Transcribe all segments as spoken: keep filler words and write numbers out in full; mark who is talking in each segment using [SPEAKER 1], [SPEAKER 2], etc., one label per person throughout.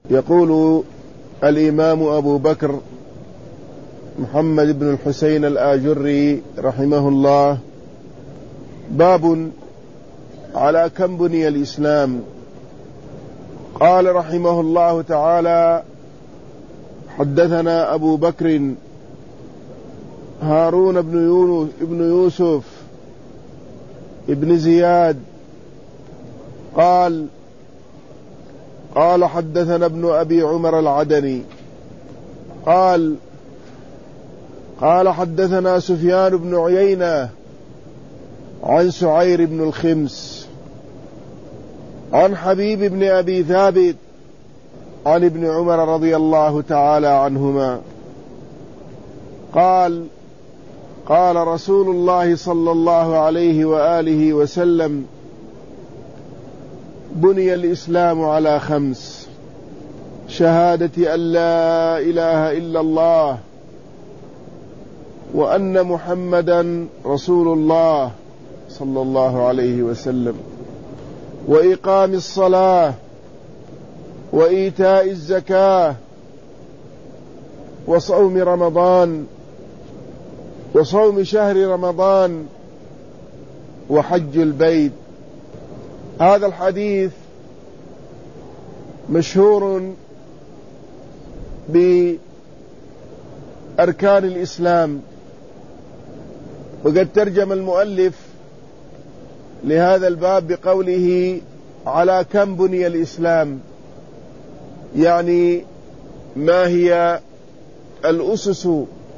[SPEAKER 1] يقول الإمام أبو بكر محمد بن الحسين الآجري رحمه الله: باب على كم بني الإسلام. قال رحمه الله تعالى: حدثنا أبو بكر هارون بن يوسف ابن زياد قال قال حدثنا ابن أبي عمر العدني قال قال حدثنا سفيان بن عيينة عن سعير بن الخمس عن حبيب بن أبي ثابت عن ابن عمر رضي الله تعالى عنهما قال قال رسول الله صلى الله عليه وآله وسلم: بني الإسلام على خمس: شهادة أن لا إله إلا الله وأن محمدا رسول الله صلى الله عليه وسلم، وإقام الصلاة، وإيتاء الزكاة، وصوم رمضان وصوم شهر رمضان، وحج البيت. هذا الحديث مشهور بأركان الإسلام، وقد ترجم المؤلف لهذا الباب بقوله: على كم بني الإسلام، يعني ما هي الأسس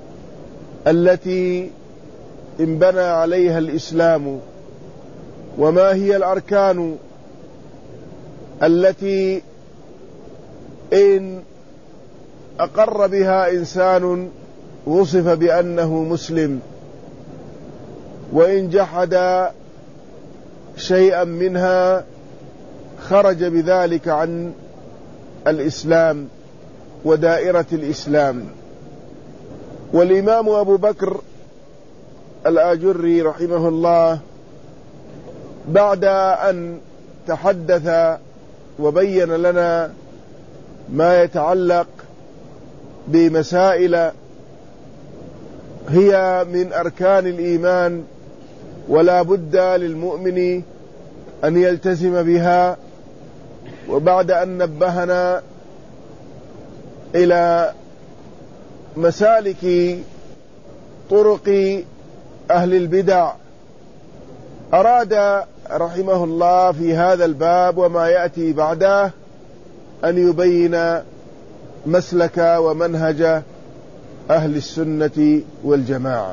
[SPEAKER 1] التي انبنى عليها الإسلام، وما هي الأركان التي إن أقر بها إنسان وصف بأنه مسلم، وإن جحد شيئا منها خرج بذلك عن الإسلام ودائرة الإسلام. والإمام أبو بكر الآجري رحمه الله بعد أن تحدث وبين لنا ما يتعلق بمسائل هي من أركان الإيمان ولا بد للمؤمن أن يلتزم بها، وبعد أن نبهنا إلى مسالك طرق أهل البدع، أراد رحمه الله في هذا الباب وما يأتي بعده أن يبين مسلك ومنهج أهل السنة والجماعة،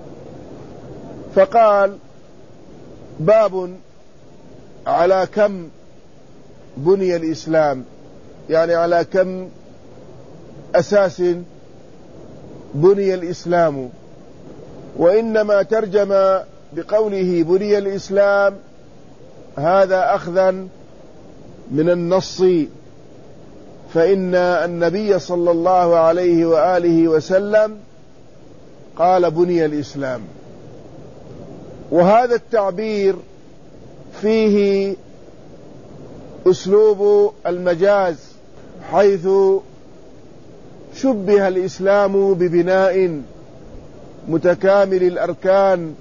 [SPEAKER 1] فقال: باب على كم بني الإسلام، يعني على كم أساس بني الإسلام. وإنما ترجم بقوله بني الإسلام هذا أخذا من النص، فإن النبي صلى الله عليه وآله وسلم قال: بني الإسلام. وهذا التعبير فيه أسلوب المجاز، حيث شبه الإسلام ببناء متكامل الأركان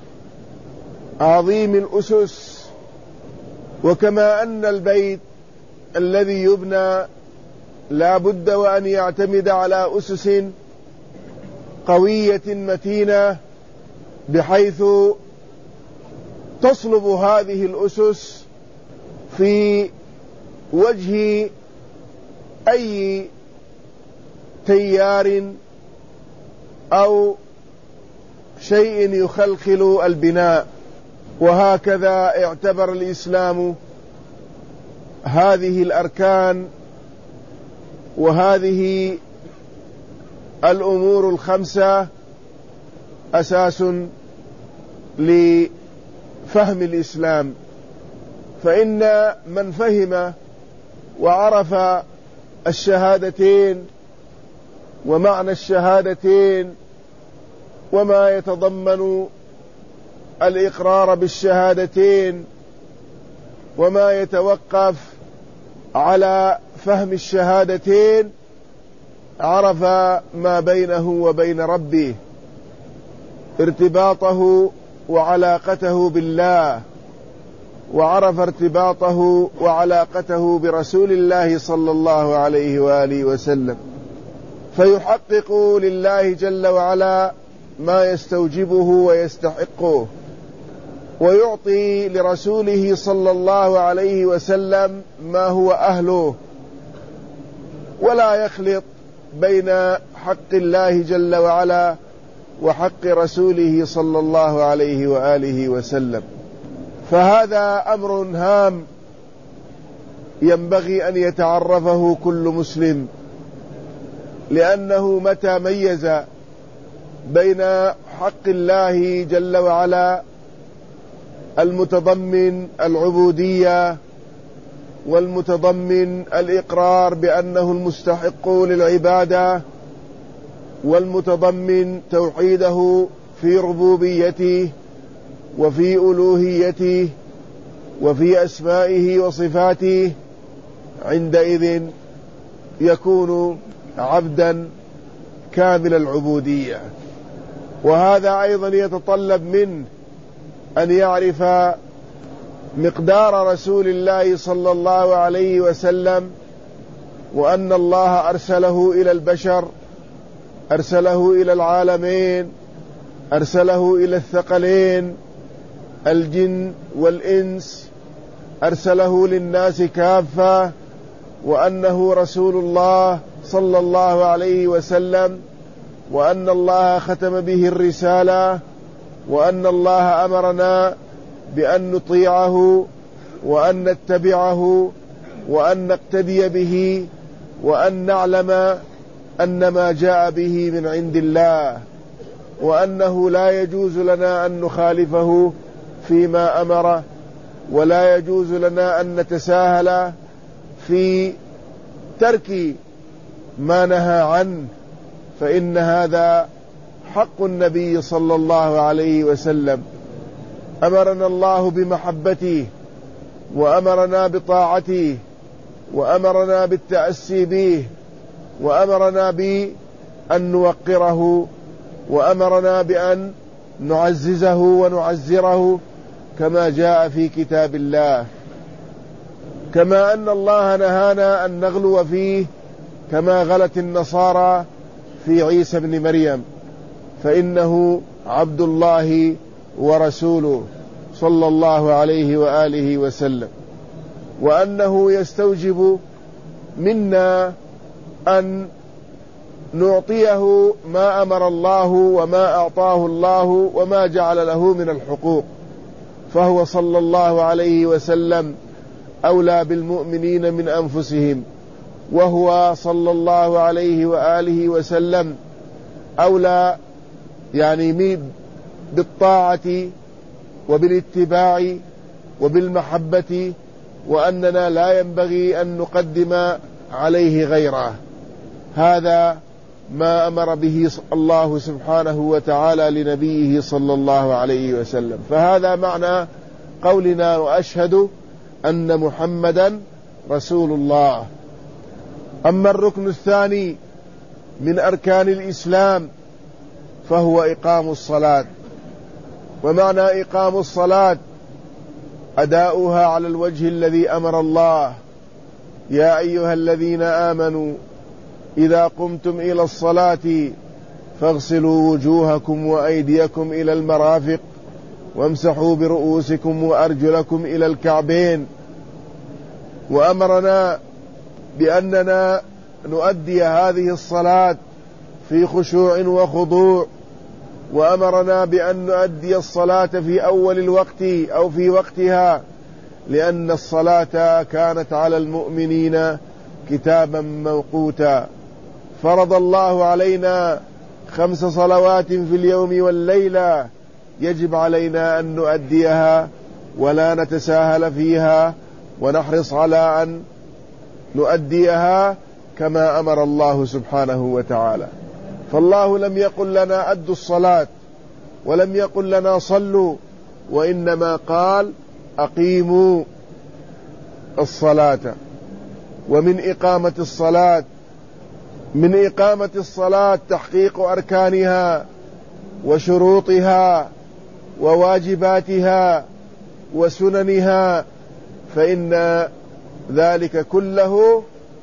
[SPEAKER 1] عظيم الأسس، وكما أن البيت الذي يبنى لا بد وأن يعتمد على أسس قوية متينة، بحيث تصلب هذه الأسس في وجه أي تيار أو شيء يخلخل البناء. وهكذا اعتبر الإسلام هذه الأركان وهذه الأمور الخمسة أساس لفهم الإسلام. فإن من فهم وعرف الشهادتين ومعنى الشهادتين وما يتضمن الإقرار بالشهادتين وما يتوقف على فهم الشهادتين عرف ما بينه وبين ربه، ارتباطه وعلاقته بالله، وعرف ارتباطه وعلاقته برسول الله صلى الله عليه وآله وسلم، فيحقق لله جل وعلا ما يستوجبه ويستحقه، ويعطي لرسوله صلى الله عليه وسلم ما هو أهله، ولا يخلط بين حق الله جل وعلا وحق رسوله صلى الله عليه وآله وسلم. فهذا أمر هام ينبغي أن يتعرفه كل مسلم، لأنه متى ميز بين حق الله جل وعلا المتضمن العبودية والمتضمن الإقرار بأنه المستحق للعبادة، والمتضمن توحيده في ربوبيته وفي ألوهيته وفي أسمائه وصفاته، عندئذ يكون عبدا كامل العبودية. وهذا أيضا يتطلب منه أن يعرف مقدار رسول الله صلى الله عليه وسلم، وأن الله أرسله إلى البشر، أرسله إلى العالمين، أرسله إلى الثقلين الجن والإنس، أرسله للناس كافة، وأنه رسول الله صلى الله عليه وسلم، وأن الله ختم به الرسالة، وأن الله أمرنا بأن نطيعه وأن نتبعه وأن نقتدي به، وأن نعلم أن ما جاء به من عند الله، وأنه لا يجوز لنا أن نخالفه فيما أمره، ولا يجوز لنا أن نتساهل في ترك ما نهى عنه، فإن هذا حق النبي صلى الله عليه وسلم. أمرنا الله بمحبته، وأمرنا بطاعته، وأمرنا بالتأسي به، وأمرنا بأن نوقره، وأمرنا بأن نعززه ونعزره كما جاء في كتاب الله، كما أن الله نهانا أن نغلو فيه كما غلت النصارى في عيسى بن مريم، فإنه عبد الله ورسوله صلى الله عليه وآله وسلم. وأنه يستوجب منا أن نعطيه ما أمر الله وما أعطاه الله وما جعل له من الحقوق، فهو صلى الله عليه وسلم أولى بالمؤمنين من أنفسهم، وهو صلى الله عليه وآله وسلم أولى يعني بالطاعة وبالاتباع وبالمحبة، وأننا لا ينبغي أن نقدم عليه غيره. هذا ما أمر به الله سبحانه وتعالى لنبيه صلى الله عليه وسلم. فهذا معنى قولنا وأشهد أن محمدا رسول الله. أما الركن الثاني من أركان الإسلام فهو إقام الصلاة. ومعنى إقام الصلاة أداؤها على الوجه الذي أمر الله: يا أيها الذين آمنوا إذا قمتم إلى الصلاة فاغسلوا وجوهكم وأيديكم إلى المرافق وامسحوا برؤوسكم وأرجلكم إلى الكعبين. وأمرنا بأننا نؤدي هذه الصلاة في خشوع وخضوع، وأمرنا بأن نؤدي الصلاة في أول الوقت أو في وقتها، لأن الصلاة كانت على المؤمنين كتابا موقوتا. فرض الله علينا خمس صلوات في اليوم والليلة، يجب علينا أن نؤديها ولا نتساهل فيها، ونحرص على أن نؤديها كما أمر الله سبحانه وتعالى. فالله لم يقل لنا أدوا الصلاة، ولم يقل لنا صلوا، وإنما قال أقيموا الصلاة. ومن إقامة الصلاة. من إقامة الصلاة تحقيق أركانها وشروطها وواجباتها وسننها، فإن ذلك كله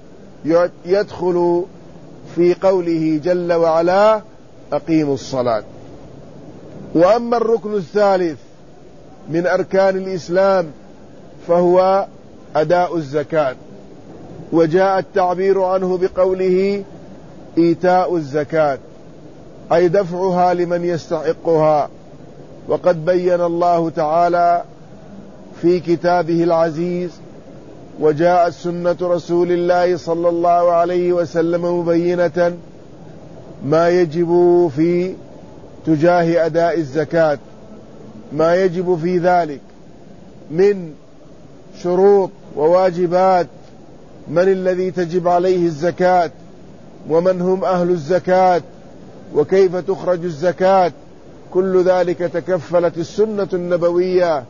[SPEAKER 1] يدخل في قوله جل وعلا أقيموا الصلاة. وأما الركن الثالث من أركان الإسلام فهو أداء الزكاة، وجاء التعبير عنه بقوله إيتاء الزكاة، أي دفعها لمن يستحقها. وقد بين الله تعالى في كتابه العزيز وجاءت سنة رسول الله صلى الله عليه وسلم مبينة ما يجب في تجاه أداء الزكاة، ما يجب في ذلك من شروط وواجبات، من الذي تجب عليه الزكاة، ومن هم أهل الزكاة، وكيف تخرج الزكاة. كل ذلك تكفلت السنة النبوية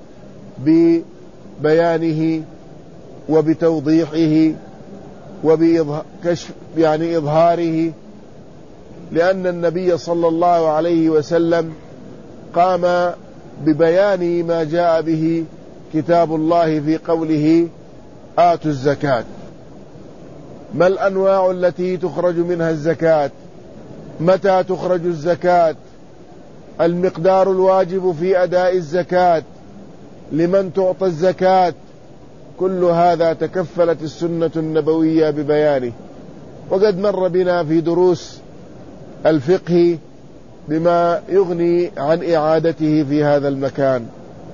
[SPEAKER 1] ببيانه وبتوضيحه وبكشف يعني إظهاره، لأن النبي صلى الله عليه وسلم قام ببيان ما جاء به كتاب الله في قوله آتوا الزكاة. ما الأنواع التي تخرج منها الزكاة؟ متى تخرج الزكاة؟ المقدار الواجب في أداء الزكاة؟ لمن تعطى الزكاة؟ كل هذا تكفلت السنة النبوية ببيانه، وقد مر بنا في دروس الفقه بما يغني عن إعادته في هذا المكان.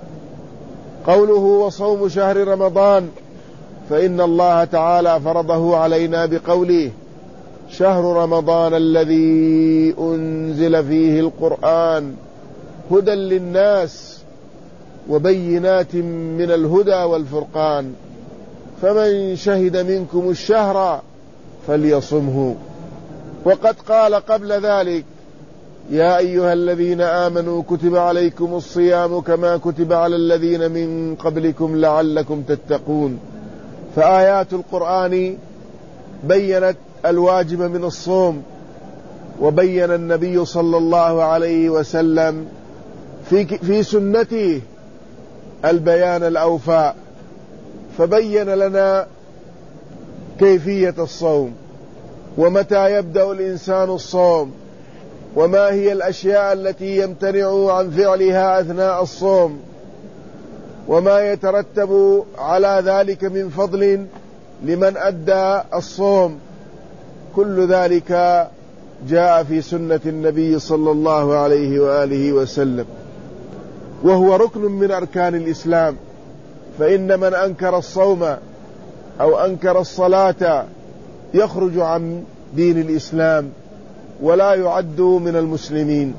[SPEAKER 1] قوله وصوم شهر رمضان، فإن الله تعالى فرضه علينا بقوله شهر رمضان الذي أنزل فيه القرآن هدى للناس وبينات من الهدى والفرقان، فمن شهد منكم الشهر فليصمه. وقد قال قبل ذلك يا أيها الذين آمنوا كتب عليكم الصيام كما كتب على الذين من قبلكم لعلكم تتقون. فآيات القرآن بيّنت الواجب من الصوم، وبين النبي صلى الله عليه وسلم في, في سنته البيان الأوفى، فبين لنا كيفية الصوم، ومتى يبدأ الإنسان الصوم، وما هي الأشياء التي يمتنع عن فعلها أثناء الصوم، وما يترتب على ذلك من فضل لمن أدى الصوم. كل ذلك جاء في سنة النبي صلى الله عليه وآله وسلم، وهو ركن من أركان الإسلام. فإن من أنكر الصوم أو أنكر الصلاة يخرج عن دين الإسلام ولا يعد من المسلمين.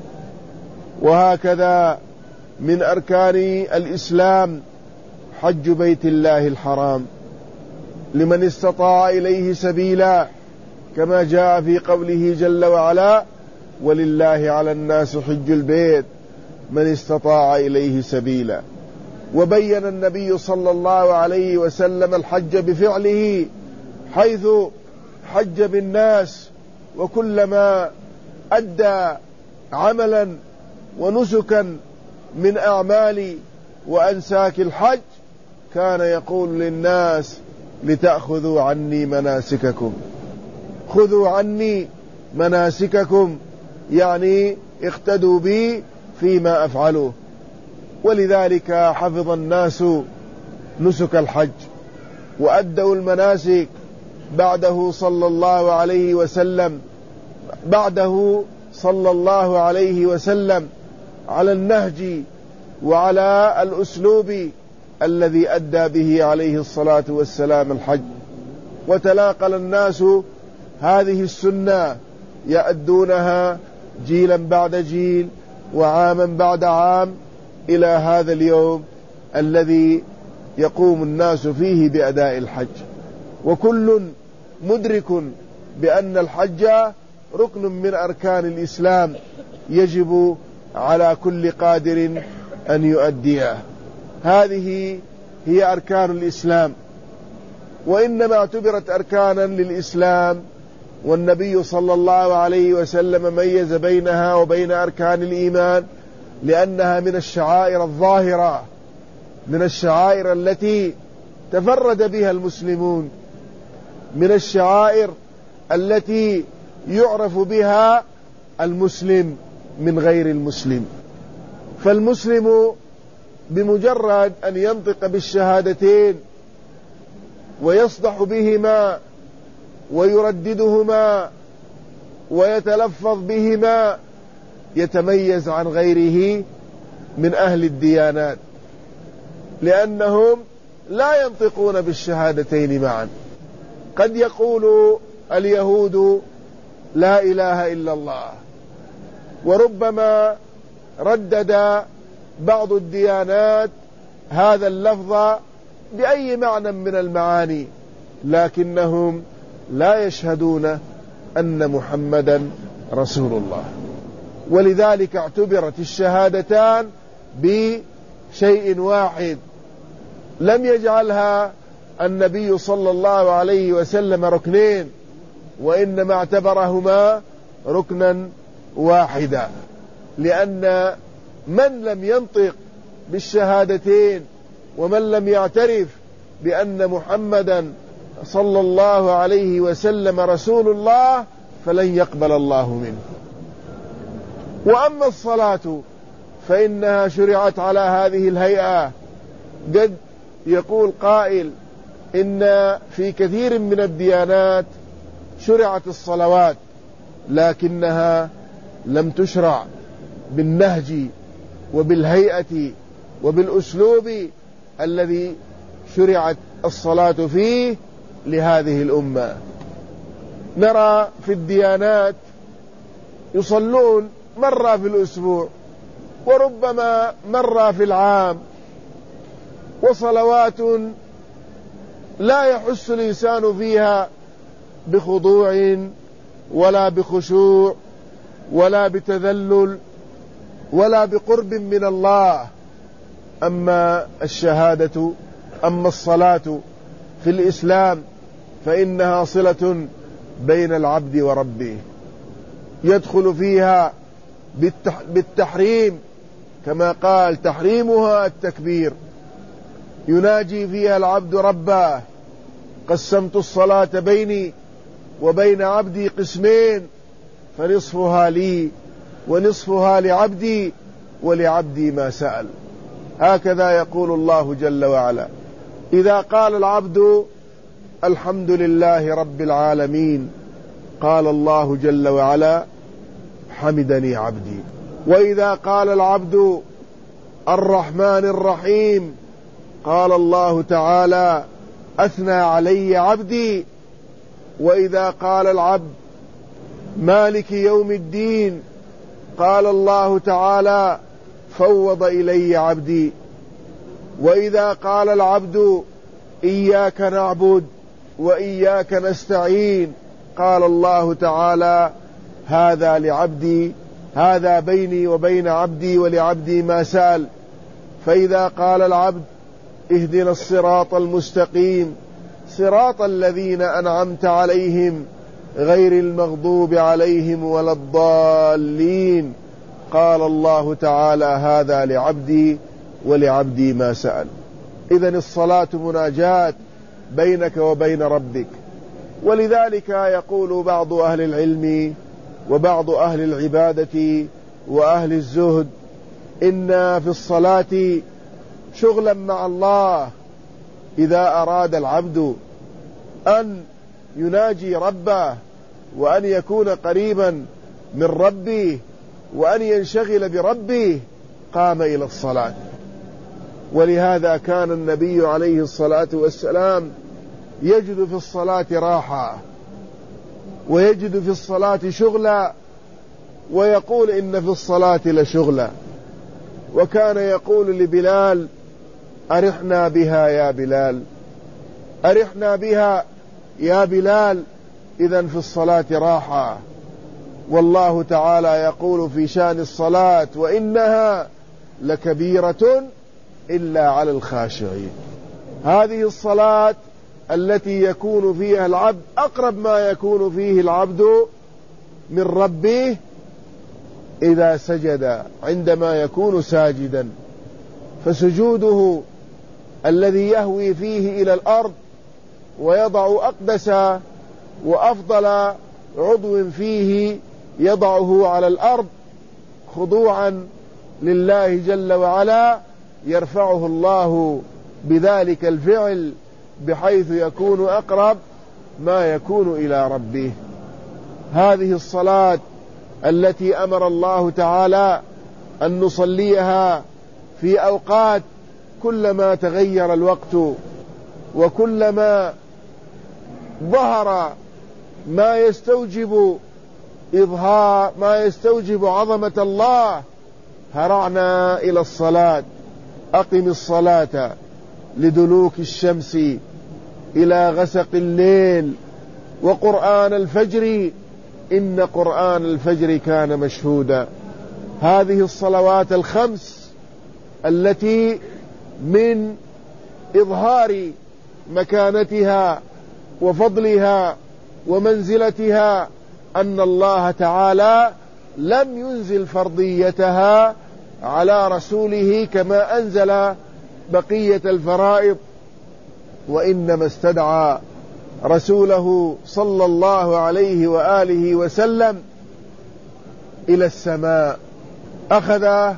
[SPEAKER 1] وهكذا من أركان الإسلام حج بيت الله الحرام لمن استطاع إليه سبيلا، كما جاء في قوله جل وعلا ولله على الناس حج البيت من استطاع إليه سبيلا. وبين النبي صلى الله عليه وسلم الحج بفعله، حيث حج بالناس، وكلما أدى عملا ونسكا من أعمال وأنساك الحج كان يقول للناس لتأخذوا عني مناسككم، خذوا عني مناسككم، يعني اقتدوا بي فيما أفعله. ولذلك حفظ الناس نسك الحج وأدوا المناسك بعده صلى الله عليه وسلم بعده صلى الله عليه وسلم على النهج وعلى الأسلوب الذي أدى به عليه الصلاة والسلام الحج. وتلاقل الناس هذه السنة يأدونها جيلا بعد جيل وعاما بعد عام إلى هذا اليوم الذي يقوم الناس فيه بأداء الحج، وكل مدرك بأن الحج ركن من أركان الإسلام يجب على كل قادر أن يؤديه. هذه هي أركان الإسلام. وإنما اعتبرت أركانا للإسلام، والنبي صلى الله عليه وسلم ميز بينها وبين أركان الإيمان لأنها من الشعائر الظاهرة، من الشعائر التي تفرد بها المسلمون، من الشعائر التي يعرف بها المسلم من غير المسلم. فالمسلم بمجرد أن ينطق بالشهادتين ويصدح بهما ويرددهما ويتلفظ بهما يتميز عن غيره من أهل الديانات، لأنهم لا ينطقون بالشهادتين معا. قد يقول اليهود لا إله إلا الله، وربما ردد بعض الديانات هذا اللفظ بأي معنى من المعاني، لكنهم لا يشهدون أن محمدا رسول الله. ولذلك اعتبرت الشهادتان بشيء واحد، لم يجعلها النبي صلى الله عليه وسلم ركنين، وإنما اعتبرهما ركنا واحدا، لأن من لم ينطق بالشهادتين ومن لم يعترف بأن محمدا صلى الله عليه وسلم رسول الله فلن يقبل الله منه. وأما الصلاة فإنها شرعت على هذه الهيئة. قد يقول قائل إن في كثير من الديانات شرعت الصلوات، لكنها لم تشرع بالنهج وبالهيئة وبالأسلوب الذي شرعت الصلاة فيه لهذه الأمة. نرى في الديانات يصلون مرة في الأسبوع وربما مرة في العام، وصلوات لا يحس الإنسان فيها بخضوع ولا بخشوع ولا بتذلل ولا بقرب من الله. أما الشهادة أما الصلاة في الإسلام فإنها صلة بين العبد وربه، يدخل فيها بالتحريم كما قال تحريمها التكبير، يناجي فيها العبد ربه: قسمت الصلاة بيني وبين عبدي قسمين فنصفها لي ونصفها لعبدي ولعبدي ما سأل. هكذا يقول الله جل وعلا. إذا قال العبد الحمد لله رب العالمين قال الله جل وعلا حمدني عبدي. وإذا قال العبد الرحمن الرحيم قال الله تعالى أثنى علي عبدي. وإذا قال العبد مالك يوم الدين قال الله تعالى فوض إلي عبدي. وإذا قال العبد إياك نعبد وإياك نستعين قال الله تعالى هذا لعبدي، هذا بيني وبين عبدي ولعبدي ما سأل. فإذا قال العبد اهدنا الصراط المستقيم صراط الذين أنعمت عليهم غير المغضوب عليهم ولا الضالين قال الله تعالى هذا لعبدي ولعبدي ما سأل. إذن الصلاة مناجاة بينك وبين ربك. ولذلك يقول بعض أهل العلم وبعض أهل العبادة وأهل الزهد إن في الصلاة شغلا مع الله. إذا أراد العبد أن يناجي ربه وأن يكون قريبا من ربه وأن ينشغل بربه قام إلى الصلاة. ولهذا كان النبي عليه الصلاة والسلام يجد في الصلاة راحة ويجد في الصلاة شغلا، ويقول إن في الصلاة لشغلا. وكان يقول لبلال أرحنا بها يا بلال، أرحنا بها يا بلال. إذن في الصلاة راحة. والله تعالى يقول في شأن الصلاة وإنها لكبيرة إلا على الخاشعين. هذه الصلاة التي يكون فيها العبد أقرب ما يكون فيه العبد من ربه إذا سجد، عندما يكون ساجدا، فسجوده الذي يهوي فيه إلى الأرض ويضع أقدس وأفضل عضو فيه يضعه على الأرض خضوعا لله جل وعلا، يرفعه الله بذلك الفعل بحيث يكون أقرب ما يكون إلى ربه. هذه الصلاة التي أمر الله تعالى أن نصليها في أوقات كلما تغير الوقت وكلما ظهر ما يستوجب إظهار ما يستوجب عظمة الله هرعنا إلى الصلاة. أقم الصلاة لدلوك الشمس إلى غسق الليل وقرآن الفجر إن قرآن الفجر كان مشهودا. هذه الصلوات الخمس التي من إظهار مكانتها وفضلها ومنزلتها أن الله تعالى لم ينزل فرضيتها على رسوله كما أنزل بقية الفرائض، وإنما استدعى رسوله صلى الله عليه وآله وسلم إلى السماء، أخذ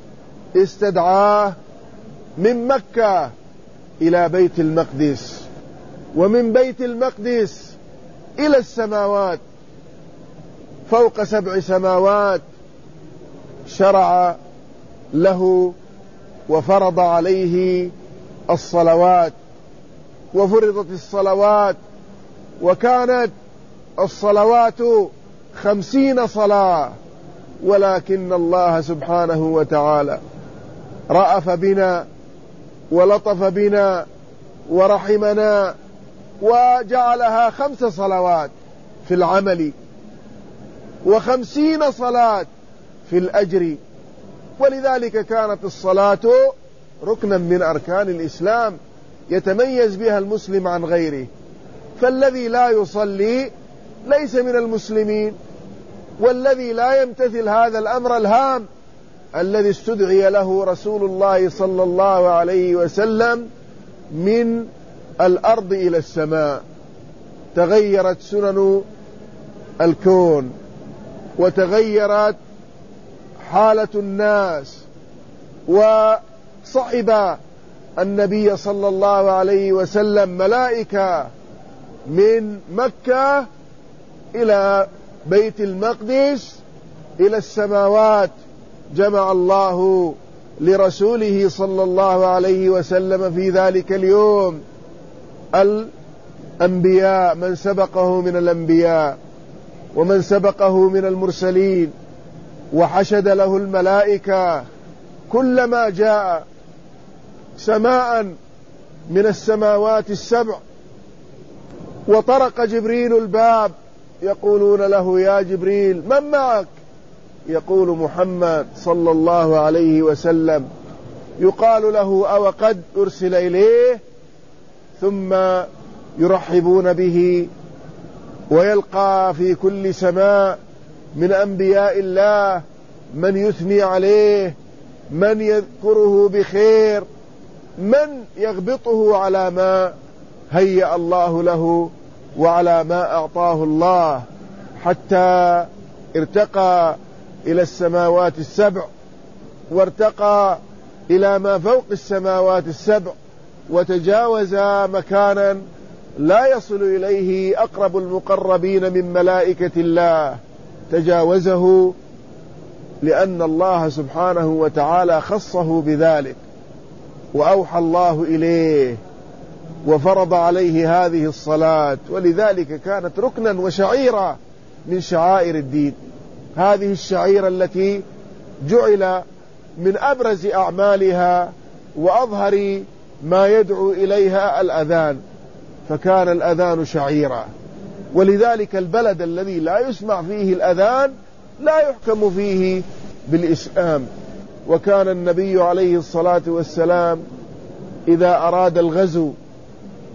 [SPEAKER 1] استدعاه من مكة إلى بيت المقدس، ومن بيت المقدس إلى السماوات، فوق سبع سماوات شرع له وفرض عليه الصلوات، وفرضت الصلوات، وكانت الصلوات خمسين صلاة، ولكن الله سبحانه وتعالى رأف بنا ولطف بنا ورحمنا وجعلها خمس صلوات في العمل وخمسين صلاة في الأجر. ولذلك كانت الصلاة ركنا من أركان الإسلام يتميز بها المسلم عن غيره، فالذي لا يصلي ليس من المسلمين، والذي لا يمتثل هذا الأمر الهام الذي استدعي له رسول الله صلى الله عليه وسلم من الأرض إلى السماء. تغيرت سنن الكون وتغيرت حالة الناس، وصعب النبي صلى الله عليه وسلم ملائكة من مكة إلى بيت المقدس إلى السماوات. جمع الله لرسوله صلى الله عليه وسلم في ذلك اليوم الأنبياء، من سبقه من الأنبياء ومن سبقه من المرسلين، وحشد له الملائكة كلما جاء سماء من السماوات السبع وطرق جبريل الباب يقولون له يا جبريل من معك؟ يقول محمد صلى الله عليه وسلم، يقال له أو قد أرسل إليه، ثم يرحبون به ويلقى في كل سماء من أنبياء الله من يثني عليه، من يذكره بخير، من يغبطه على ما هيأ الله له وعلى ما أعطاه الله، حتى ارتقى إلى السماوات السبع، وارتقى إلى ما فوق السماوات السبع، وتجاوز مكانا لا يصل إليه أقرب المقربين من ملائكة الله، تجاوزه لأن الله سبحانه وتعالى خصه بذلك، وأوحى الله إليه وفرض عليه هذه الصلاة، ولذلك كانت ركنا وشعيرة من شعائر الدين. هذه الشعيرة التي جعل من أبرز أعمالها وأظهر ما يدعو إليها الأذان، فكان الأذان شعيرة، ولذلك البلد الذي لا يسمع فيه الأذان لا يحكم فيه بالإسلام. وكان النبي عليه الصلاة والسلام إذا أراد الغزو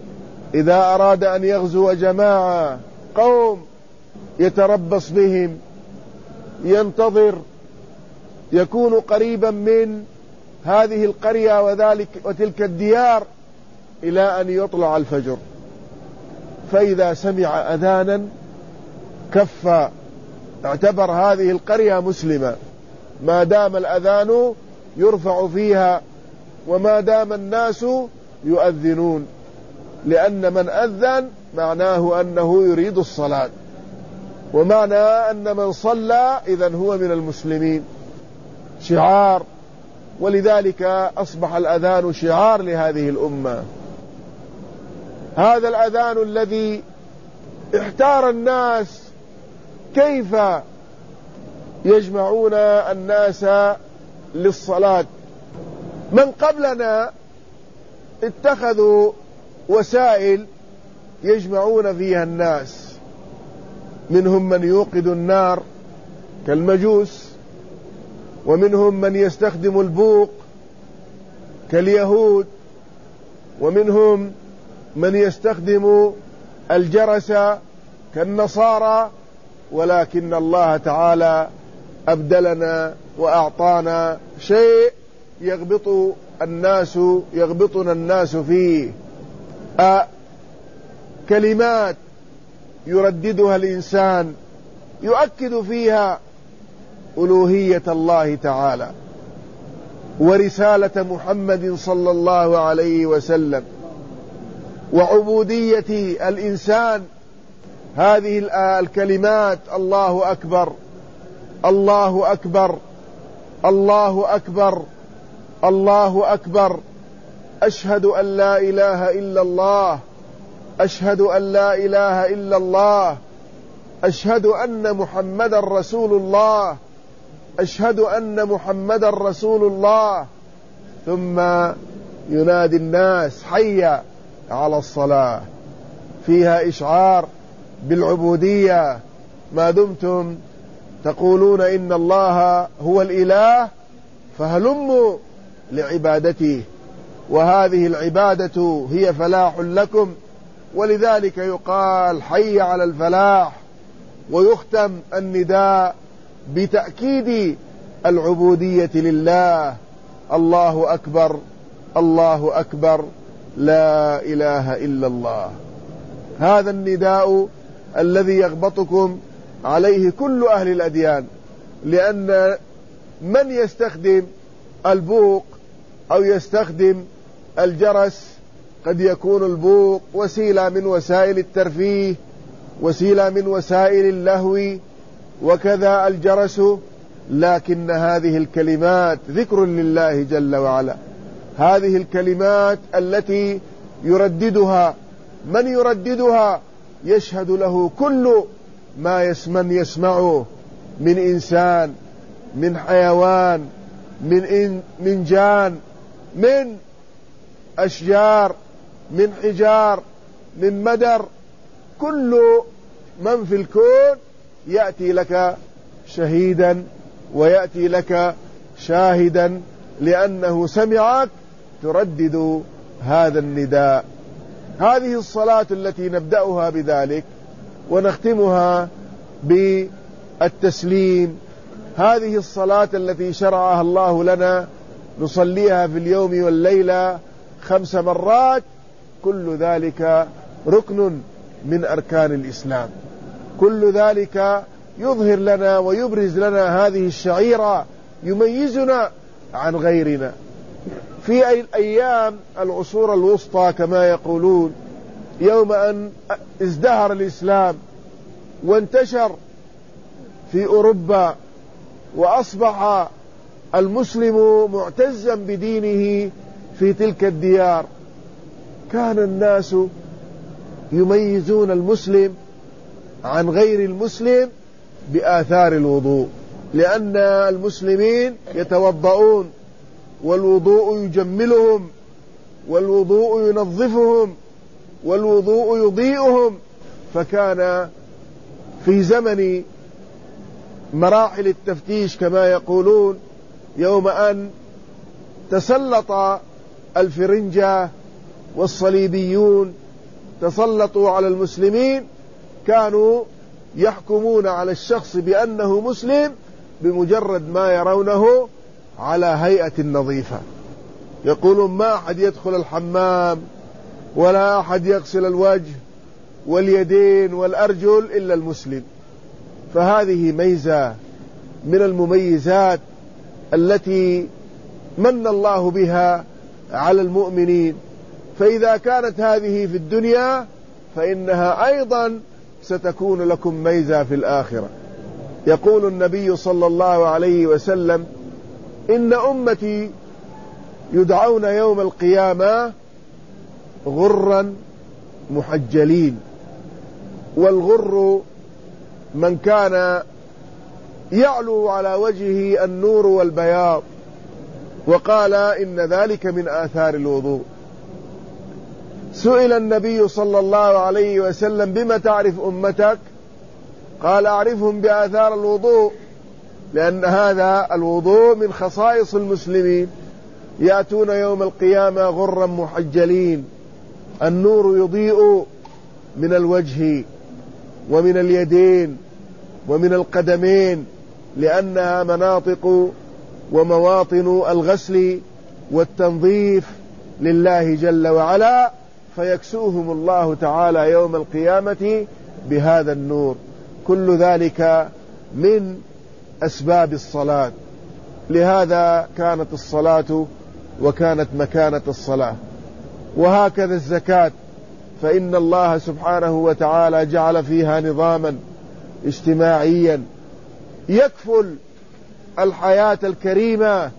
[SPEAKER 1] إذا أراد أن يغزو جماعة قوم يتربص بهم، ينتظر، يكون قريبا من هذه القرية وذلك وتلك الديار إلى أن يطلع الفجر، فإذا سمع أذانا كف، اعتبر هذه القرية مسلمة ما دام الأذان يرفع فيها وما دام الناس يؤذنون، لأن من أذن معناه أنه يريد الصلاة، ومعنى أن من صلى إذن هو من المسلمين، شعار. ولذلك أصبح الأذان شعار لهذه الأمة. هذا الأذان الذي احتار الناس كيف يجمعون الناس للصلاة. من قبلنا اتخذوا وسائل يجمعون فيها الناس، منهم من يوقد النار كالمجوس، ومنهم من يستخدم البوق كاليهود، ومنهم من يستخدم الجرس كالنصارى، ولكن الله تعالى أبدلنا وأعطانا شيء يغبط الناس يغبطنا الناس فيه، أه كلمات يرددها الإنسان يؤكد فيها ألوهية الله تعالى ورسالة محمد صلى الله عليه وسلم وعبودية الإنسان. هذه الكلمات: الله أكبر، الله أكبر، الله أكبر، الله أكبر، أشهد أن لا إله إلا الله، أشهد أن لا إله إلا الله، أشهد أن محمد رسول الله، أشهد أن محمد رسول الله. ثم ينادي الناس: حي على الصلاة، فيها إشعار بالعبودية. ما دمتم تقولون إن الله هو الإله فهلموا لعبادته، وهذه العبادة هي فلاح لكم. ولذلك يقال: حي على الفلاح، ويختم النداء بتأكيد العبودية لله: الله أكبر، الله أكبر، لا إله إلا الله. هذا النداء الذي يغبطكم عليه كل أهل الأديان، لأن من يستخدم البوق أو يستخدم الجرس قد يكون البوق وسيلة من وسائل الترفيه، وسيلة من وسائل اللهو، وكذا الجرس، لكن هذه الكلمات ذكر لله جل وعلا. هذه الكلمات التي يرددها من يرددها يشهد له كل ما يسمن يسمعه من إنسان، من حيوان، من إن من جان، من أشجار، من حجار، من مدر. كل من في الكون يأتي لك شهيدا ويأتي لك شاهدا، لأنه سمعك تردد هذا النداء. هذه الصلاة التي نبدأها بذلك ونختمها بالتسليم، هذه الصلاة التي شرعها الله لنا نصليها في اليوم والليلة خمس مرات، كل ذلك ركن من أركان الإسلام. كل ذلك يظهر لنا ويبرز لنا هذه الشعيرة، يميزنا عن غيرنا. في أيام العصور الوسطى كما يقولون، يوم أن ازدهر الإسلام وانتشر في أوروبا وأصبح المسلم معتزا بدينه في تلك الديار، كان الناس يميزون المسلم عن غير المسلم بآثار الوضوء، لأن المسلمين يتوضؤون، والوضوء يجملهم، والوضوء ينظفهم، والوضوء يضيئهم. فكان في زمن مراحل التفتيش كما يقولون، يوم أن تسلط الفرنجة والصليبيون تسلطوا على المسلمين كانوا يحكمون على الشخص بأنه مسلم بمجرد ما يرونه على هيئة نظيفة، يقولون ما أحد يدخل الحمام ولا أحد يغسل الوجه واليدين والأرجل إلا المسلم. فهذه ميزة من المميزات التي من الله بها على المؤمنين، فإذا كانت هذه في الدنيا فإنها أيضا ستكون لكم ميزة في الآخرة. يقول النبي صلى الله عليه وسلم: إن أمتي يدعون يوم القيامة غرا محجلين. والغر من كان يعلو على وجهه النور والبياض، وقال إن ذلك من آثار الوضوء. سئل النبي صلى الله عليه وسلم: بما تعرف أمتك؟ قال: أعرفهم بآثار الوضوء، لأن هذا الوضوء من خصائص المسلمين. يأتون يوم القيامة غرا محجلين، النور يضيء من الوجه ومن اليدين ومن القدمين، لأنها مناطق ومواطن الغسل والتنظيف لله جل وعلا، فيكسوهم الله تعالى يوم القيامة بهذا النور. كل ذلك من أسباب الصلاة، لهذا كانت الصلاة وكانت مكانة الصلاة. وهكذا الزكاة، فإن الله سبحانه وتعالى جعل فيها نظاما اجتماعيا يكفل الحياة الكريمة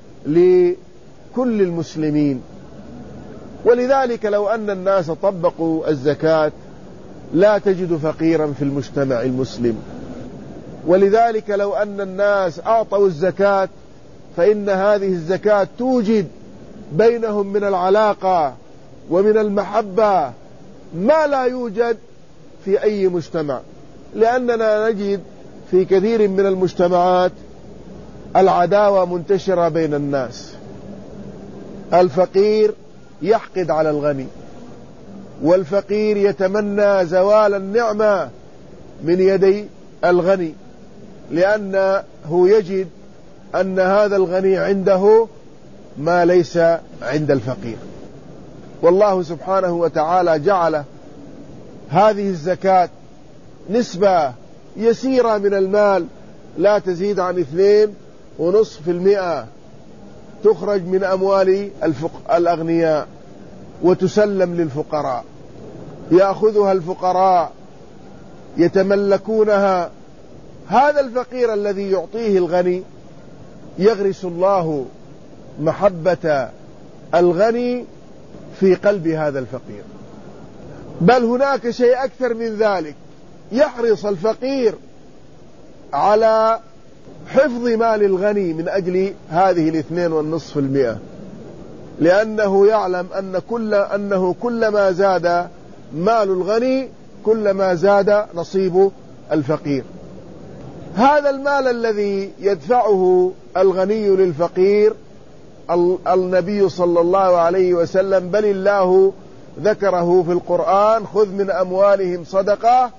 [SPEAKER 1] لكل المسلمين. ولذلك لو أن الناس طبقوا الزكاة لا تجد فقيرا في المجتمع المسلم. ولذلك لو أن الناس أعطوا الزكاة فإن هذه الزكاة توجد بينهم من العلاقة ومن المحبة ما لا يوجد في أي مجتمع، لأننا نجد في كثير من المجتمعات العداوة منتشرة بين الناس. الفقير يحقد على الغني، والفقير يتمنى زوال النعمة من يدي الغني، لأنه يجد أن هذا الغني عنده ما ليس عند الفقير. والله سبحانه وتعالى جعل هذه الزكاة نسبة يسيرة من المال لا تزيد عن اثنين ونصف في المئة، تخرج من أموال الأغنياء وتسلم للفقراء، يأخذها الفقراء يتملكونها. هذا الفقير الذي يعطيه الغني يغرس الله محبة الغني في قلب هذا الفقير. بل هناك شيء أكثر من ذلك، يحرص الفقير على حفظ مال الغني من أجل هذه الاثنين والنصف المئة، لأنه يعلم أن كل أنه كلما زاد مال الغني كلما زاد نصيب الفقير. هذا المال الذي يدفعه الغني للفقير النبي صلى الله عليه وسلم بل الله ذكره في القرآن: خذ من أموالهم صدقة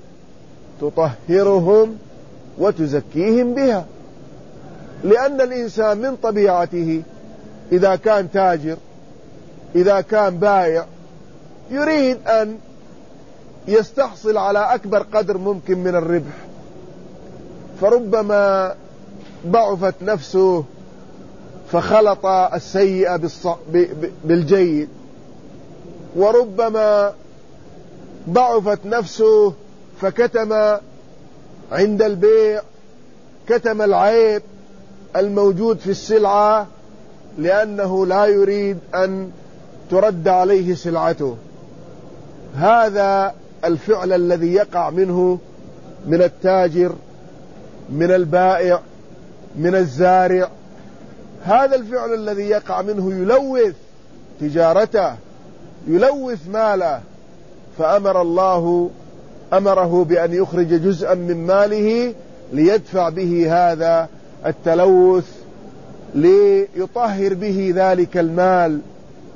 [SPEAKER 1] تطهرهم وتزكيهم بها. لأن الإنسان من طبيعته إذا كان تاجر، إذا كان بائع، يريد أن يستحصل على أكبر قدر ممكن من الربح، فربما ضعفت نفسه فخلط السيء بالجيد، وربما ضعفت نفسه فكتم عند البيع، كتم العيب الموجود في السلعة لأنه لا يريد أن ترد عليه سلعته. هذا الفعل الذي يقع منه من التاجر، من البائع، من الزارع، هذا الفعل الذي يقع منه يلوث تجارته، يلوث ماله، فأمر الله أمره بأن يخرج جزءا من ماله ليدفع به هذا التلوث، ليطهر به ذلك المال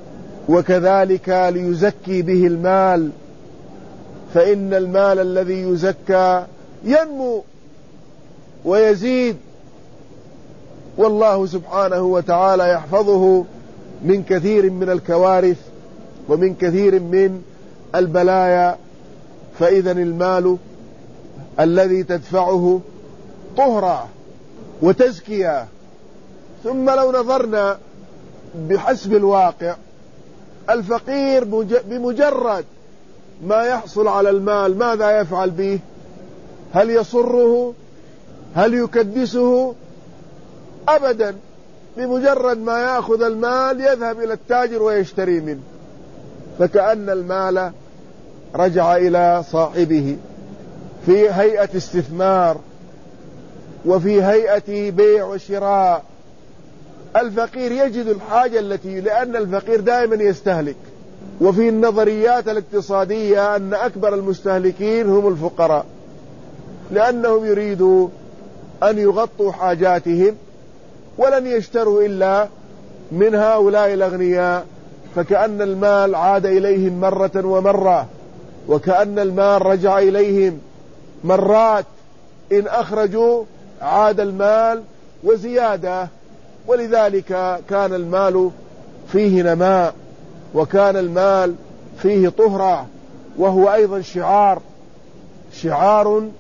[SPEAKER 1] وكذلك ليزكي به المال، فإن المال الذي يزكى ينمو ويزيد، والله سبحانه وتعالى يحفظه من كثير من الكوارث ومن كثير من البلايا. فإذا المال الذي تدفعه طهرة وتزكية. ثم لو نظرنا بحسب الواقع، الفقير بمجرد ما يحصل على المال ماذا يفعل به؟ هل يصره؟ هل يكدسه؟ أبدا، بمجرد ما يأخذ المال يذهب إلى التاجر ويشتري منه، فكأن المال رجع إلى صاحبه في هيئة استثمار وفي هيئة بيع وشراء. الفقير يجد الحاجة التي، لأن الفقير دائما يستهلك، وفي النظريات الاقتصادية أن أكبر المستهلكين هم الفقراء، لأنهم يريدوا أن يغطوا حاجاتهم ولن يشتروا إلا من هؤلاء الأغنياء، فكأن المال عاد إليهم مرة ومرة، وكأن المال رجع إليهم مرات، إن أخرجوا عاد المال وزيادة. ولذلك كان المال فيه نماء، وكان المال فيه طهرة، وهو أيضا شعار شعار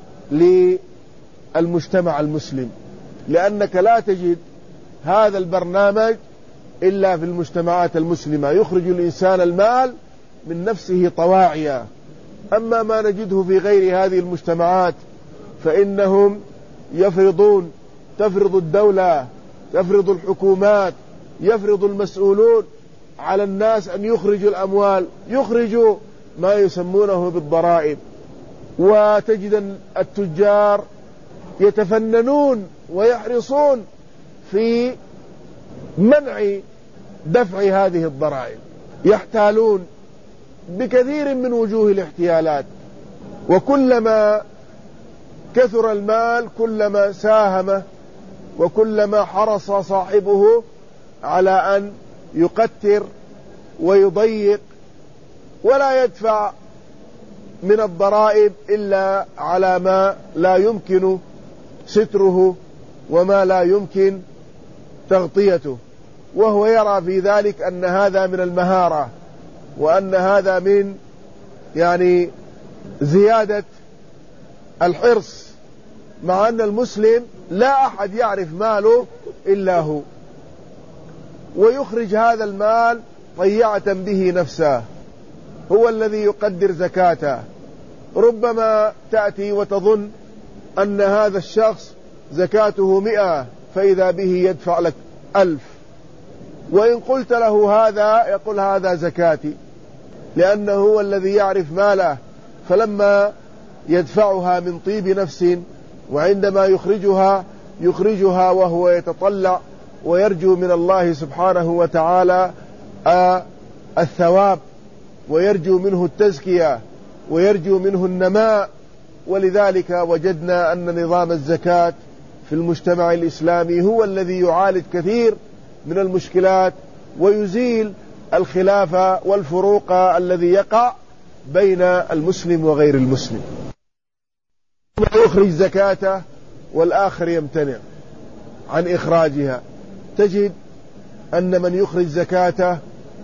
[SPEAKER 1] للمجتمع المسلم، لأنك لا تجد هذا البرنامج إلا في المجتمعات المسلمة، يخرج الإنسان المال من نفسه طواعية. أما ما نجده في غير هذه المجتمعات فإنهم يفرضون، تفرض الدولة، تفرض الحكومات، يفرض المسؤولون على الناس أن يخرجوا الأموال، يخرجوا ما يسمونه بالضرائب. وتجد التجار يتفننون ويحرصون في منع دفع هذه الضرائب، يحتالون بكثير من وجوه الاحتيالات، وكلما كثر المال كلما ساهم وكلما حرص صاحبه على أن يقتر ويضيق ولا يدفع من الضرائب إلا على ما لا يمكن ستره وما لا يمكن تغطيته، وهو يرى في ذلك أن هذا من المهارة، وأن هذا من يعني زيادة الحرص، مع أن المسلم لا أحد يعرف ماله إلا هو، ويخرج هذا المال طيعة به نفسه، هو الذي يقدر زكاته. ربما تأتي وتظن أن هذا الشخص زكاته مئة، فإذا به يدفع لك ألف، وإن قلت له هذا يقول هذا زكاتي، لأنه هو الذي يعرف ماله، فلما يدفعها من طيب نفس، وعندما يخرجها يخرجها وهو يتطلع ويرجو من الله سبحانه وتعالى الثواب، ويرجو منه التزكية، ويرجو منه النماء. ولذلك وجدنا أن نظام الزكاة في المجتمع الإسلامي هو الذي يعالج كثير من المشكلات ويزيل الخلاف والفروق الذي يقع بين المسلم وغير المسلم. يخرج زكاته والآخر يمتنع عن إخراجها. تجد أن من يخرج زكاته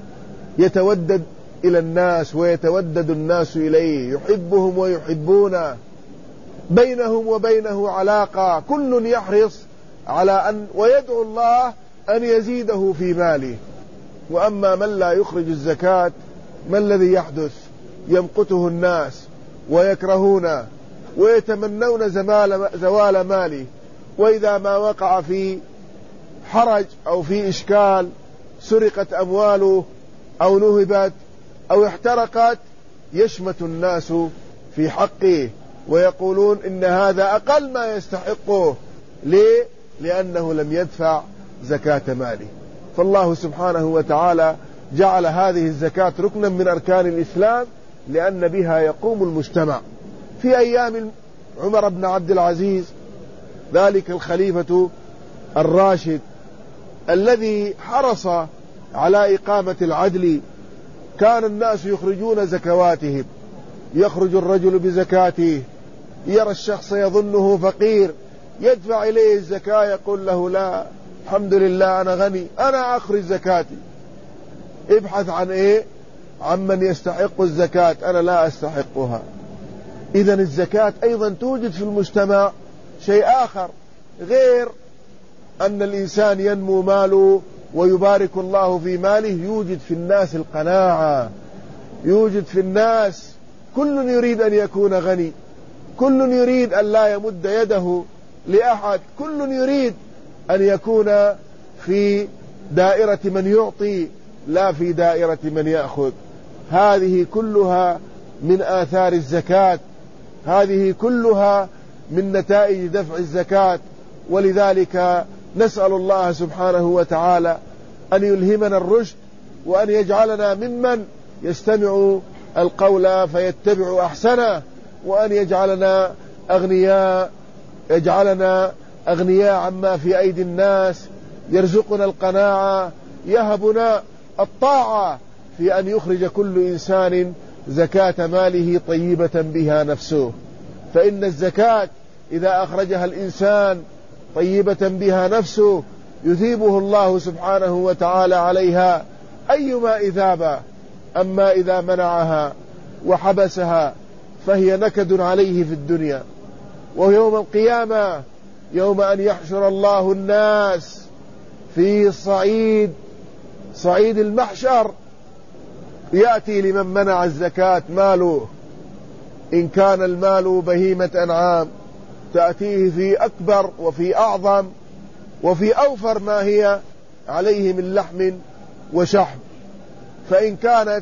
[SPEAKER 1] يتودد إلى الناس ويتودد الناس إليه، يحبهم ويحبونه، بينهم وبينه علاقة، كل يحرص على أن ويدعو الله أن يزيده في ماله. وأما من لا يخرج الزكاة ما الذي يحدث؟ يمقته الناس ويكرهونه ويتمنون زوال ماله، وإذا ما وقع في حرج أو في إشكال، سرقت أمواله أو نهبت أو احترقت، يشمت الناس في حقه ويقولون إن هذا أقل ما يستحقه. ليه؟ لأنه لم يدفع زكاة ماله. فالله سبحانه وتعالى جعل هذه الزكاة ركنا من أركان الإسلام، لأن بها يقوم المجتمع. في أيام عمر بن عبد العزيز، ذلك الخليفة الراشد الذي حرص على إقامة العدل. كان الناس يخرجون زكواتهم، يخرج الرجل بزكاته، يرى الشخص يظنه فقير، يدفع إليه الزكاة، يقول له لا الحمد لله أنا غني، أنا أخرج زكاتي. ابحث عن إيه؟ عن من يستحق الزكاة، أنا لا أستحقها. إذن الزكاة أيضا توجد في المجتمع شيء آخر غير أن الإنسان ينمو ماله ويبارك الله في ماله. يوجد في الناس القناعة، يوجد في الناس كل يريد أن يكون غني، كل يريد أن لا يمد يده لأحد، كل يريد أن يكون في دائرة من يعطي لا في دائرة من يأخذ. هذه كلها من آثار الزكاة، هذه كلها من نتائج دفع الزكاة. ولذلك نسأل الله سبحانه وتعالى أن يلهمنا الرشد، وأن يجعلنا ممن يستمع القول فيتبع أحسنه، وأن يجعلنا أغنياء يجعلنا أغنياء عما في أيدي الناس، يرزقنا القناعة، يهبنا الطاعة في أن يخرج كل إنسان زكاة ماله طيبة بها نفسه. فإن الزكاة إذا أخرجها الإنسان طيبة بها نفسه يثيبه الله سبحانه وتعالى عليها أيما إثابة. أما إذا منعها وحبسها فهي نكد عليه في الدنيا، ويوم القيامة يوم أن يحشر الله الناس في صعيد صعيد المحشر، يأتي لمن منع الزكاة ماله، إن كان المال بهيمة أنعام تأتيه في أكبر وفي أعظم وفي أوفر ما هي عليه من لحم وشحم. فإن كانت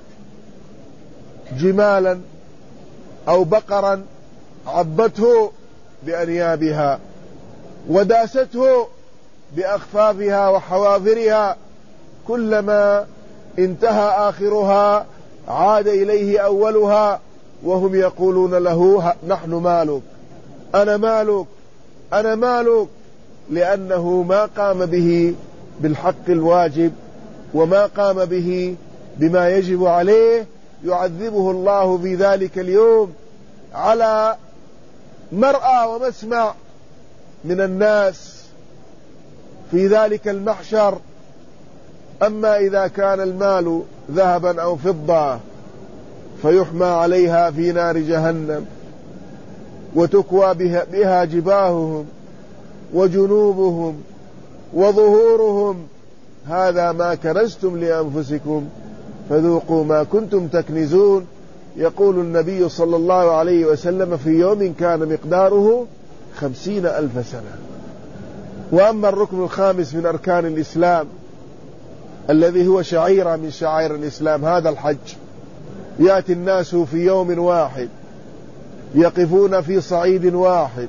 [SPEAKER 1] جمالا أو بقرا عبته بأنيابها وداسته بأخفافها وحوافرها، كلما انتهى آخرها عاد إليه أولها، وهم يقولون له نحن مالك، أنا مالك، أنا مالك، لأنه ما قام به بالحق الواجب وما قام به بما يجب عليه. يعذبه الله في ذلك اليوم على مرأى ومسمع من الناس في ذلك المحشر. أما إذا كان المال ذهبا أو فضة فيحمى عليها في نار جهنم وتكوى بها, بها جباههم وجنوبهم وظهورهم، هذا ما كنزتم لأنفسكم فذوقوا ما كنتم تكنزون. يقول النبي صلى الله عليه وسلم في يوم كان مقداره خمسين ألف سنة. وأما الركن الخامس من أركان الإسلام الذي هو شعيرة من شعائر الإسلام، هذا الحج، يأتي الناس في يوم واحد يقفون في صعيد واحد،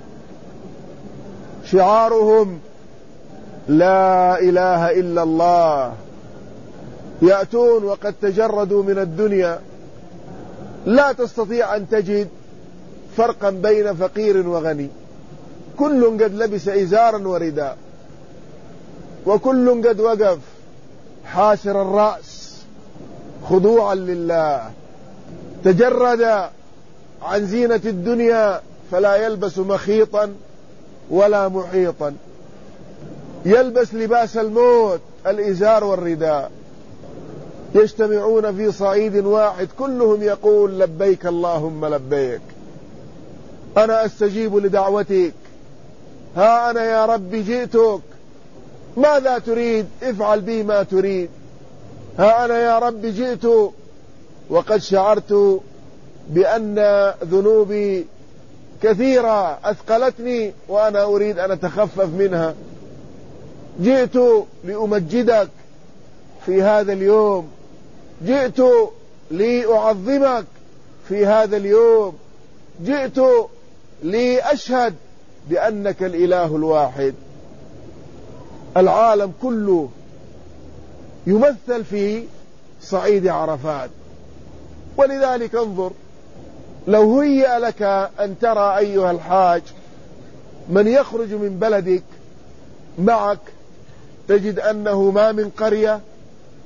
[SPEAKER 1] شعارهم لا إله إلا الله، يأتون وقد تجردوا من الدنيا، لا تستطيع أن تجد فرقا بين فقير وغني، كل قد لبس إزارا ورداء، وكل قد وقف حاسر الرأس خضوعا لله، تجرد عن زينة الدنيا فلا يلبس مخيطا ولا محيطا، يلبس لباس الموت الإزار والرداء. يجتمعون في صعيد واحد كلهم يقول لبيك اللهم لبيك، أنا أستجيب لدعوتك، ها أنا يا رب جئتك، ماذا تريد؟ افعل بي ما تريد. ها أنا يا رب جئت وقد شعرت بأن ذنوبي كثيرة أثقلتني وأنا أريد أن أتخفف منها، جئت لأمجدك في هذا اليوم، جئت لأعظمك في هذا اليوم، جئت لأشهد بأنك الإله الواحد. العالم كله يمثل في صعيد عرفات. ولذلك انظر، لو هيأ لك أن ترى أيها الحاج من يخرج من بلدك معك، تجد أنه ما من قرية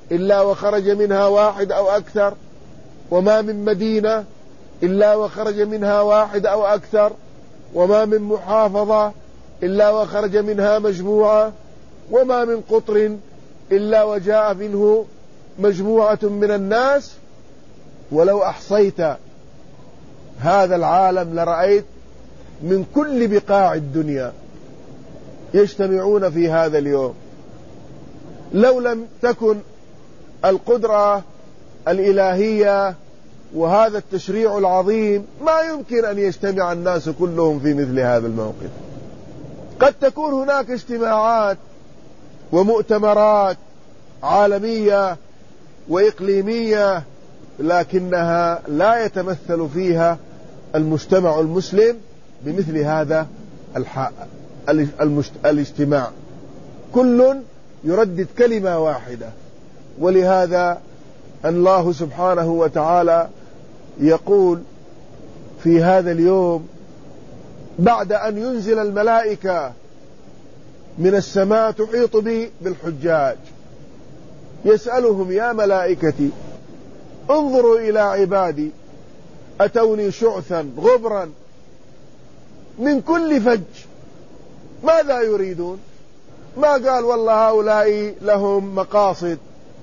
[SPEAKER 1] إلا وخرج منها واحد أو أكثر، وما من مدينة إلا وخرج منها واحد أو أكثر، وما من محافظة إلا وخرج منها مجموعة، وما من قطر إلا وجاء منه مجموعة من الناس. ولو أحصيت هذا العالم لرأيت من كل بقاع الدنيا يجتمعون في هذا اليوم. لو لم تكن القدرة الإلهية وهذا التشريع العظيم ما يمكن أن يجتمع الناس كلهم في مثل هذا الموقف. قد تكون هناك اجتماعات ومؤتمرات عالمية وإقليمية، لكنها لا يتمثل فيها المجتمع المسلم بمثل هذا الاجتماع، كل يردد كلمة واحدة. ولهذا الله سبحانه وتعالى يقول في هذا اليوم بعد أن ينزل الملائكة من السماء تحيط به بالحجاج، يسألهم يا ملائكتي انظروا إلى عبادي أتوني شعثا غبرا من كل فج ماذا يريدون؟ ما قال والله هؤلاء لهم مقاصد،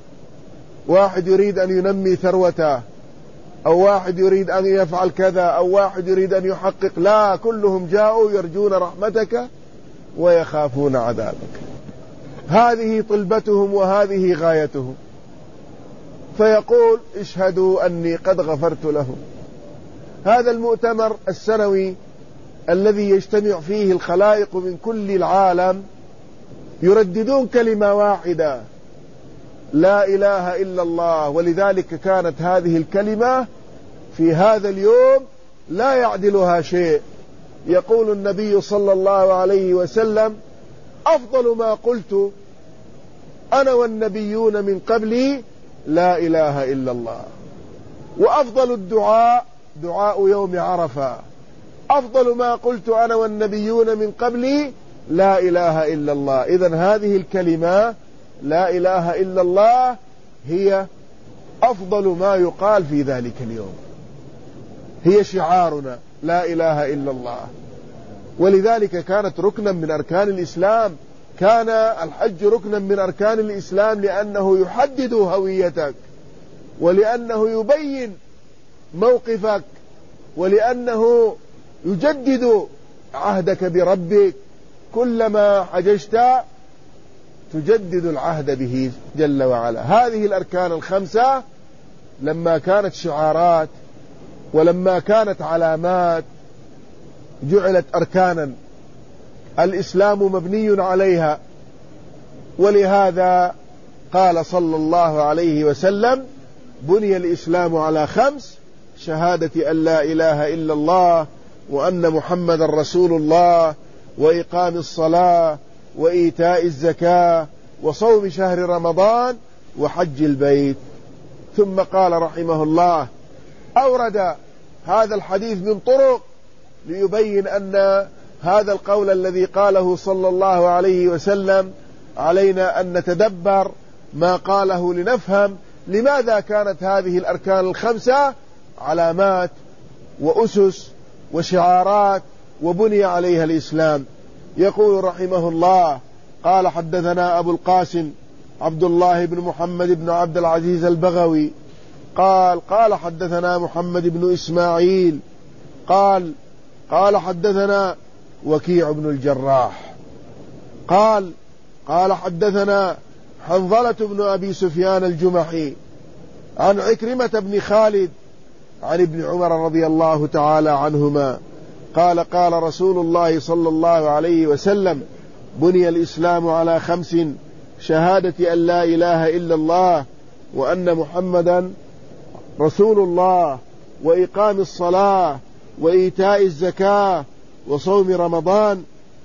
[SPEAKER 1] واحد يريد أن ينمي ثروته، أو واحد يريد أن يفعل كذا، أو واحد يريد أن يحقق، لا، كلهم جاءوا يرجون رحمتك ويخافون عذابك. هذه طلبتهم وهذه غايتهم. فيقول اشهدوا أني قد غفرت لهم. هذا المؤتمر السنوي الذي يجتمع فيه الخلائق من كل العالم يرددون كلمة واحدة لا إله إلا الله. ولذلك كانت هذه الكلمة في هذا اليوم لا يعدلها شيء. يقول النبي صلى الله عليه وسلم أفضل ما قلت أنا والنبيون من قبلي لا إله إلا الله، وأفضل الدعاء دعاء يوم عرفة. أفضل ما قلت أنا والنبيون من قبلي لا إله إلا الله. إذن هذه الكلمة لا إله إلا الله هي أفضل ما يقال في ذلك اليوم، هي شعارنا لا إله إلا الله. ولذلك كانت ركنا من أركان الإسلام. كان الحج ركنا من أركان الإسلام لأنه يحدد هويتك، ولأنه يبين موقفك، ولأنه يجدد عهدك بربك. كلما حججت تجدد العهد به جل وعلا. هذه الأركان الخمسة لما كانت شعارات ولما كانت علامات جعلت أركانا، الإسلام مبني عليها. ولهذا قال صلى الله عليه وسلم بني الإسلام على خمس: شهادة أن لا إله إلا الله وأن محمد رسول الله، وإقام الصلاة، وإيتاء الزكاة، وصوم شهر رمضان، وحج البيت. ثم قال رحمه الله أورد هذا الحديث من طرق ليبين أن هذا القول الذي قاله صلى الله عليه وسلم علينا أن نتدبر ما قاله لنفهم لماذا كانت هذه الأركان الخمسة علامات وأسس وشعارات وبني عليها الإسلام. يقول رحمه الله قال حدثنا أبو القاسم عبد الله بن محمد بن عبد العزيز البغوي قال قال حدثنا محمد بن إسماعيل قال قال حدثنا وكيع بن الجراح قال قال حدثنا حنظلة بن أبي سفيان الجمحي عن عكرمة بن خالد عن ابن عمر رضي الله تعالى عنهما قال قال رسول الله صلى الله عليه وسلم بني الإسلام على خمس: شهادة أن لا إله إلا الله وأن محمدا رسول الله، وإقام الصلاة، وإيتاء الزكاة، وصوم رمضان،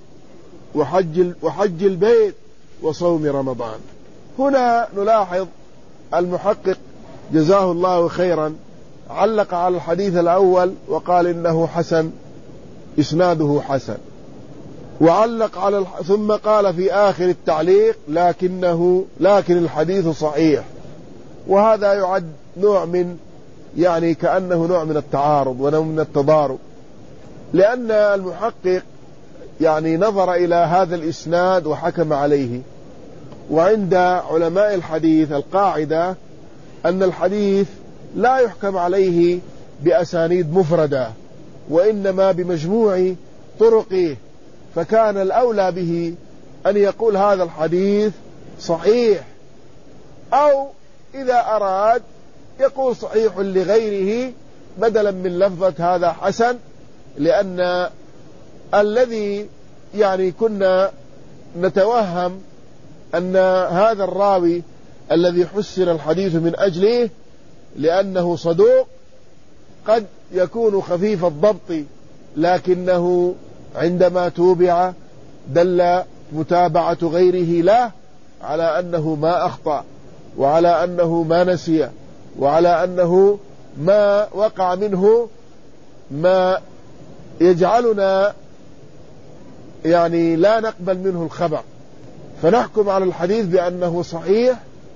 [SPEAKER 1] وحج, وحج البيت، وصوم رمضان. هنا نلاحظ المحقق جزاه الله خيرا علق على الحديث الأول وقال إنه حسن، إسناده حسن، وعلق على الح... ثم قال في آخر التعليق لكنه لكن الحديث صحيح. وهذا يعد نوع من يعني كأنه نوع من التعارض ونوع من التضارب، لأن المحقق يعني نظر إلى هذا الإسناد وحكم عليه. وعند علماء الحديث القاعدة أن الحديث لا يحكم عليه بأسانيد مفردة، وإنما بمجموع طرقه، فكان الأولى به أن يقول هذا الحديث صحيح، أو إذا أراد يقول صحيح لغيره بدلا من لفظة هذا حسن، لأن الذي يعني كنا نتوهم أن هذا الراوي الذي حسن الحديث من أجله لأنه صدوق قد يكون خفيف الضبط، لكنه عندما توبع دل متابعة غيره له على أنه ما أخطأ، وعلى أنه ما نسي، وعلى أنه ما وقع منه ما يجعلنا يعني لا نقبل منه الخبر، فنحكم على الحديث بأنه صحيح،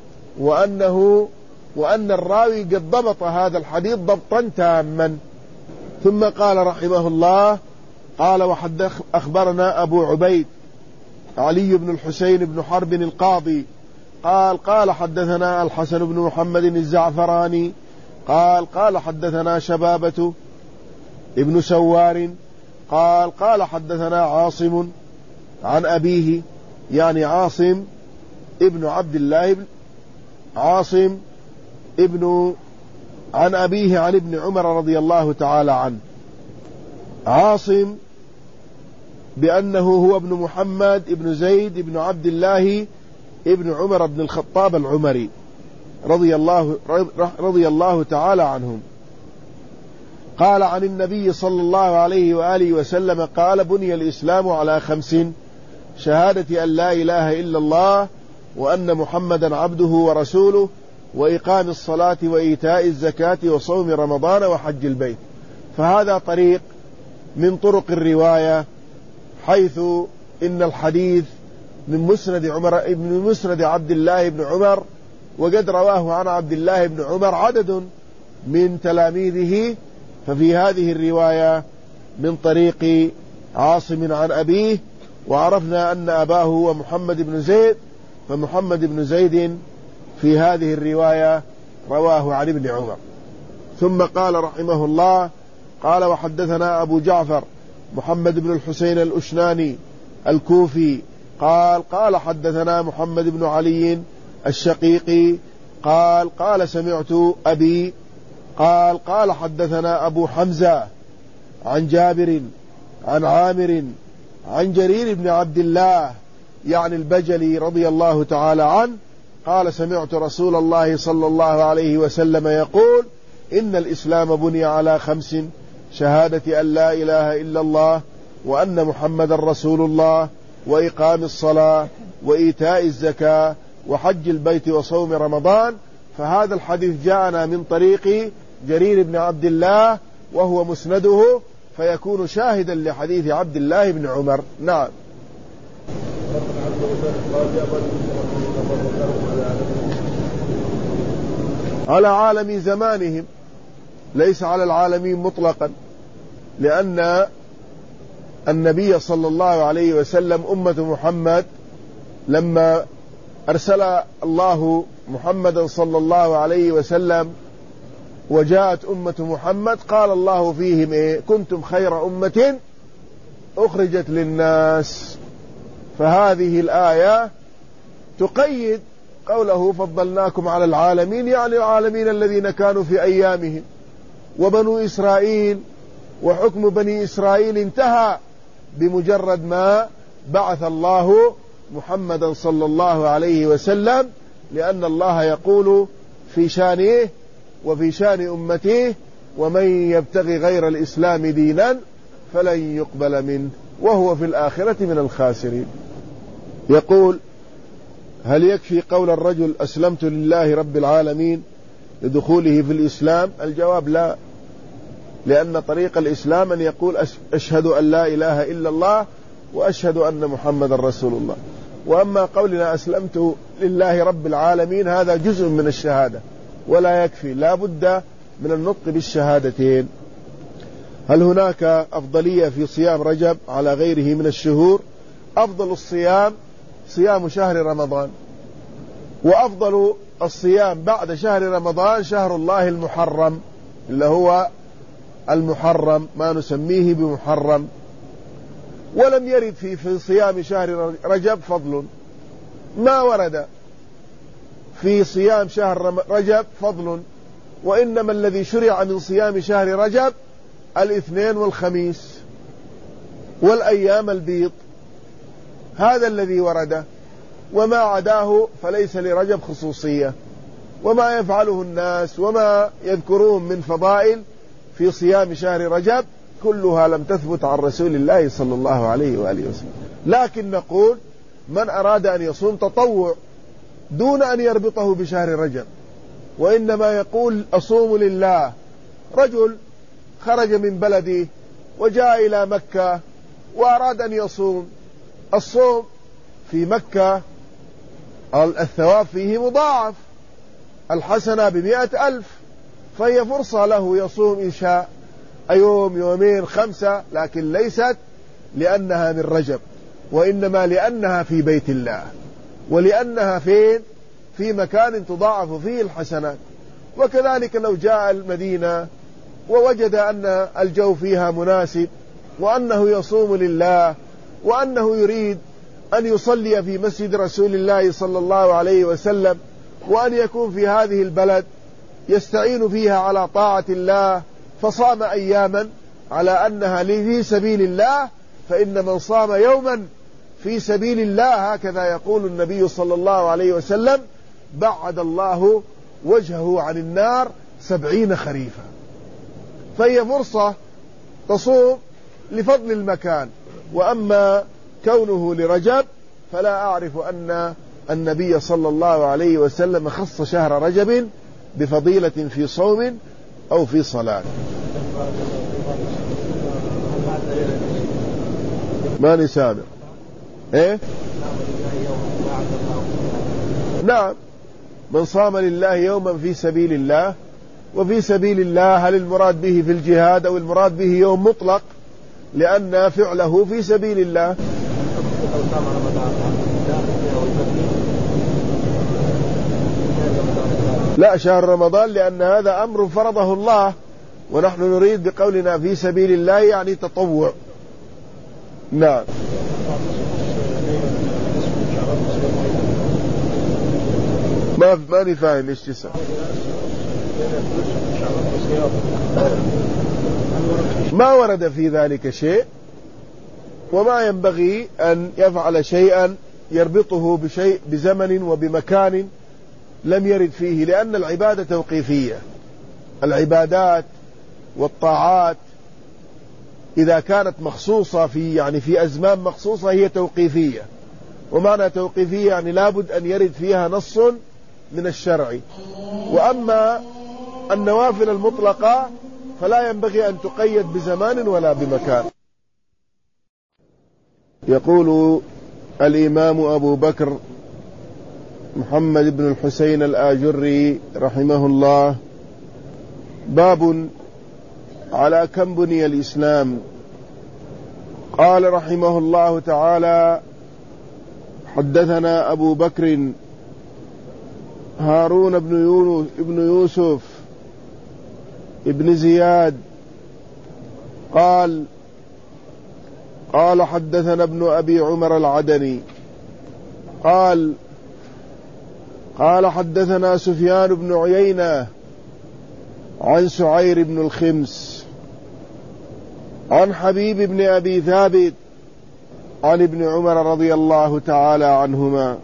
[SPEAKER 1] وأنه وأن الراوي قد ضبط هذا الحديث ضبطا تاما. ثم قال رحمه الله: قال وحدث أخبرنا أبو عبيد علي بن الحسين بن حرب القاضي قال قال حدثنا الحسن بن محمد الزعفراني قال قال حدثنا شبابة ابن سوار قال قال حدثنا عاصم عن أبيه، يعني عاصم ابن عبد الله بن عاصم ابن عن أبيه عن ابن عمر رضي الله تعالى عنه. عاصم بأنه هو ابن محمد ابن زيد ابن عبد الله ابن عمر بن الخطاب العمري رضي الله, رضي الله تعالى عنهم. قال عن النبي صلى الله عليه وآله وسلم قال: بني الإسلام على خمس: شهادة أن لا إله إلا الله وأن محمدا عبده ورسوله، وإقام الصلاة وإيتاء الزكاة وصوم رمضان وحج البيت. فهذا طريق من طرق الرواية، حيث إن الحديث من مسند عمر ابن مسند عبد الله بن عمر، وقد رواه عن عبد الله بن عمر عدد من تلاميذه، ففي هذه الرواية من طريق عاصم عن أبيه، وعرفنا أن أباه هو محمد بن زيد، فمحمد بن زيد في هذه الرواية رواه عن ابن عمر. ثم قال رحمه الله: قال وحدثنا أبو جعفر محمد بن الحسين الأشناني الكوفي قال قال حدثنا محمد بن علي الشقيقي قال قال سمعت أبي قال قال حدثنا أبو حمزة عن جابر عن عامر عن جرير بن عبد الله يعني البجلي رضي الله تعالى عنه قال: سمعت رسول الله صلى الله عليه وسلم يقول: إن الإسلام بني على خمس: شهادة أن لا إله إلا الله وأن محمد رسول الله، وإقام الصلاة وإيتاء الزكاة وحج البيت وصوم رمضان. فهذا الحديث جاءنا من طريق جرير بن عبد الله وهو مسنده، فيكون شاهدا لحديث عبد الله بن عمر. نعم. على عالم زمانهم، ليس على العالمين مطلقا، لأن النبي صلى الله عليه وسلم أمة محمد لما أرسل الله محمدا صلى الله عليه وسلم وجاءت أمة محمد قال الله فيهم إيه؟ كنتم خير أمة أخرجت للناس. فهذه الآية تقيد قوله فضلناكم على العالمين، يعني العالمين الذين كانوا في أيامهم. وبنو إسرائيل وحكم بني إسرائيل انتهى بمجرد ما بعث الله محمدا صلى الله عليه وسلم، لأن الله يقول في شانه وفي شان أمته: ومن يبتغي غير الإسلام دينا فلن يقبل منه وهو في الآخرة من الخاسرين. يقول: هل يكفي قول الرجل أسلمت لله رب العالمين لدخوله في الإسلام؟ الجواب لا، لأن طريق الإسلام أن يقول أشهد أن لا إله إلا الله وأشهد أن محمد رسول الله. وأما قولنا أسلمت لله رب العالمين هذا جزء من الشهادة، ولا يكفي، لا بد من النطق بالشهادتين. هل هناك أفضلية في صيام رجب على غيره من الشهور؟ أفضل الصيام صيام شهر رمضان، وأفضل الصيام بعد شهر رمضان شهر الله المحرم، اللي هو المحرم، ما نسميه بمحرم. ولم يرد في, في صيام شهر رجب فضل، ما ورد في صيام شهر رجب فضل، وإنما الذي شرع من صيام شهر رجب الاثنين والخميس والأيام البيض، هذا الذي ورد، وما عداه فليس لرجب خصوصية. وما يفعله الناس وما يذكرون من فضائل في صيام شهر رجب كلها لم تثبت عن رسول الله صلى الله عليه وآله وسلم. لكن نقول من أراد أن يصوم تطوع دون أن يربطه بشهر رجب، وإنما يقول أصوم لله. رجل خرج من بلده وجاء إلى مكة وأراد أن يصوم، الصوم في مكة الثواب فيه مضاعف، الحسنة بمئة ألف، فهي فرصة له يصوم إن شاء يوم يومين خمسة، لكن ليست لأنها من رجب، وإنما لأنها في بيت الله، ولأنها فين؟ في مكان تضاعف فيه الحسنات. وكذلك لو جاء المدينة ووجد أن الجو فيها مناسب، وأنه يصوم لله، وأنه يريد أن يصلي في مسجد رسول الله صلى الله عليه وسلم، وأن يكون في هذه البلد يستعين فيها على طاعة الله، فصام أياما على أنها في سبيل الله، فإن من صام يوما في سبيل الله، هكذا يقول النبي صلى الله عليه وسلم، بعد الله وجهه عن النار سبعين خريفا. فهي فرصة تصوم لفضل المكان. وأما كونه لرجب فلا أعرف أن النبي صلى الله عليه وسلم خص شهر رجب بفضيلة في صوم أو في صلاة. ما نسامع إيه؟ نعم، من صام لله يوما في سبيل الله. وفي سبيل الله هل المراد به في الجهاد أو المراد به يوم مطلق؟ لأن فعله في سبيل الله. لا، شهر رمضان، لأن هذا أمر فرضه الله، ونحن نريد بقولنا في سبيل الله يعني تطوع. نعم. ما ماني فاهم ايش تسأل. ما ورد في ذلك شيء، وما ينبغي أن يفعل شيئا يربطه بشيء بزمن وبمكان لم يرد فيه، لأن العبادة توقيفية. العبادات والطاعات إذا كانت مخصوصة في يعني في أزمان مخصوصة هي توقيفية. ومعنى توقيفية يعني لابد أن يرد فيها نص من الشرع. وأما النوافل المطلقة فلا ينبغي أن تقيد بزمان ولا بمكان. يقول الإمام أبو بكر محمد بن الحسين الآجري رحمه الله: باب على كم بني الإسلام. قال رحمه الله تعالى: حدثنا أبو بكر هارون بن يوسف ابن زياد قال قال حدثنا ابن أبي عمر العدني قال قال حدثنا سفيان بن عيينة عن سعير بن الخمس عن حبيب بن أبي ثابت عن ابن عمر رضي الله تعالى عنهما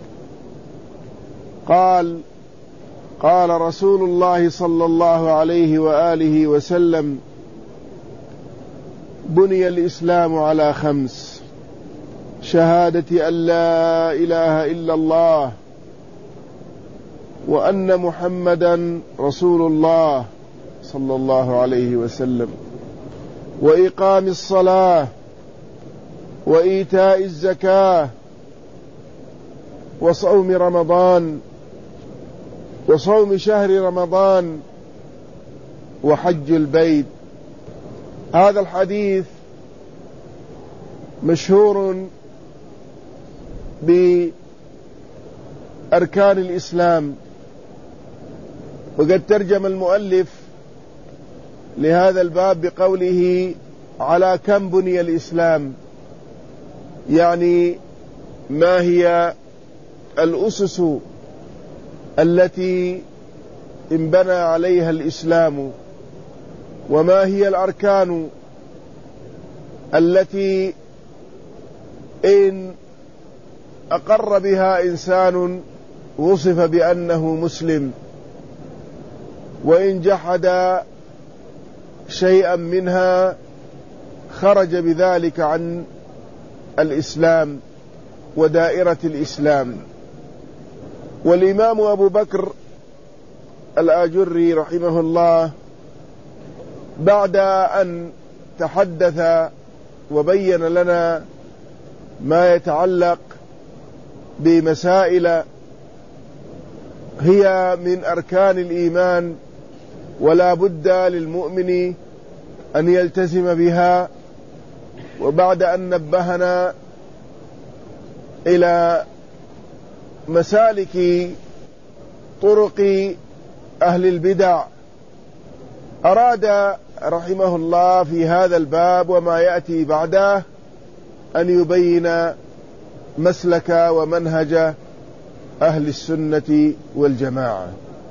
[SPEAKER 1] قال قال رسول الله صلى الله عليه وآله وسلم: بني الإسلام على خمس: شهادة أن لا إله إلا الله وأن محمدا رسول الله صلى الله عليه وسلم، وإقام الصلاة، وإيتاء الزكاة، وصوم رمضان، وصوم شهر رمضان وحج البيت. هذا الحديث مشهور بأركان الإسلام، وقد ترجم المؤلف لهذا الباب بقوله على كم بني الإسلام، يعني ما هي الأسس التي انبنى عليها الإسلام، وما هي الأركان التي إن أقر بها إنسان وصف بأنه مسلم، وإن جحد شيئا منها خرج بذلك عن الإسلام ودائرة الإسلام. والإمام أبو بكر الآجري رحمه الله بعد أن تحدث وبين لنا ما يتعلق بمسائل هي من أركان الإيمان ولا بد للمؤمن أن يلتزم بها، وبعد أن نبهنا إلى مسالك طرق أهل البدع، أراد رحمه الله في هذا الباب وما يأتي بعده أن يبين مسلك ومنهج أهل السنة والجماعة.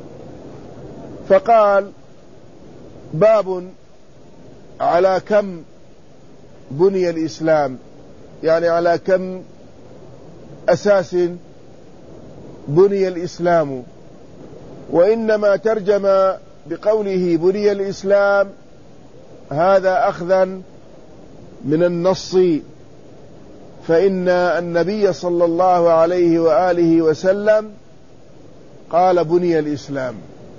[SPEAKER 1] فقال باب على كم بني الإسلام، يعني على كم أساس بني الإسلام. وإنما ترجم بقوله بني الإسلام هذا أخذا من النص، فإن النبي صلى الله عليه وآله وسلم قال بني الإسلام،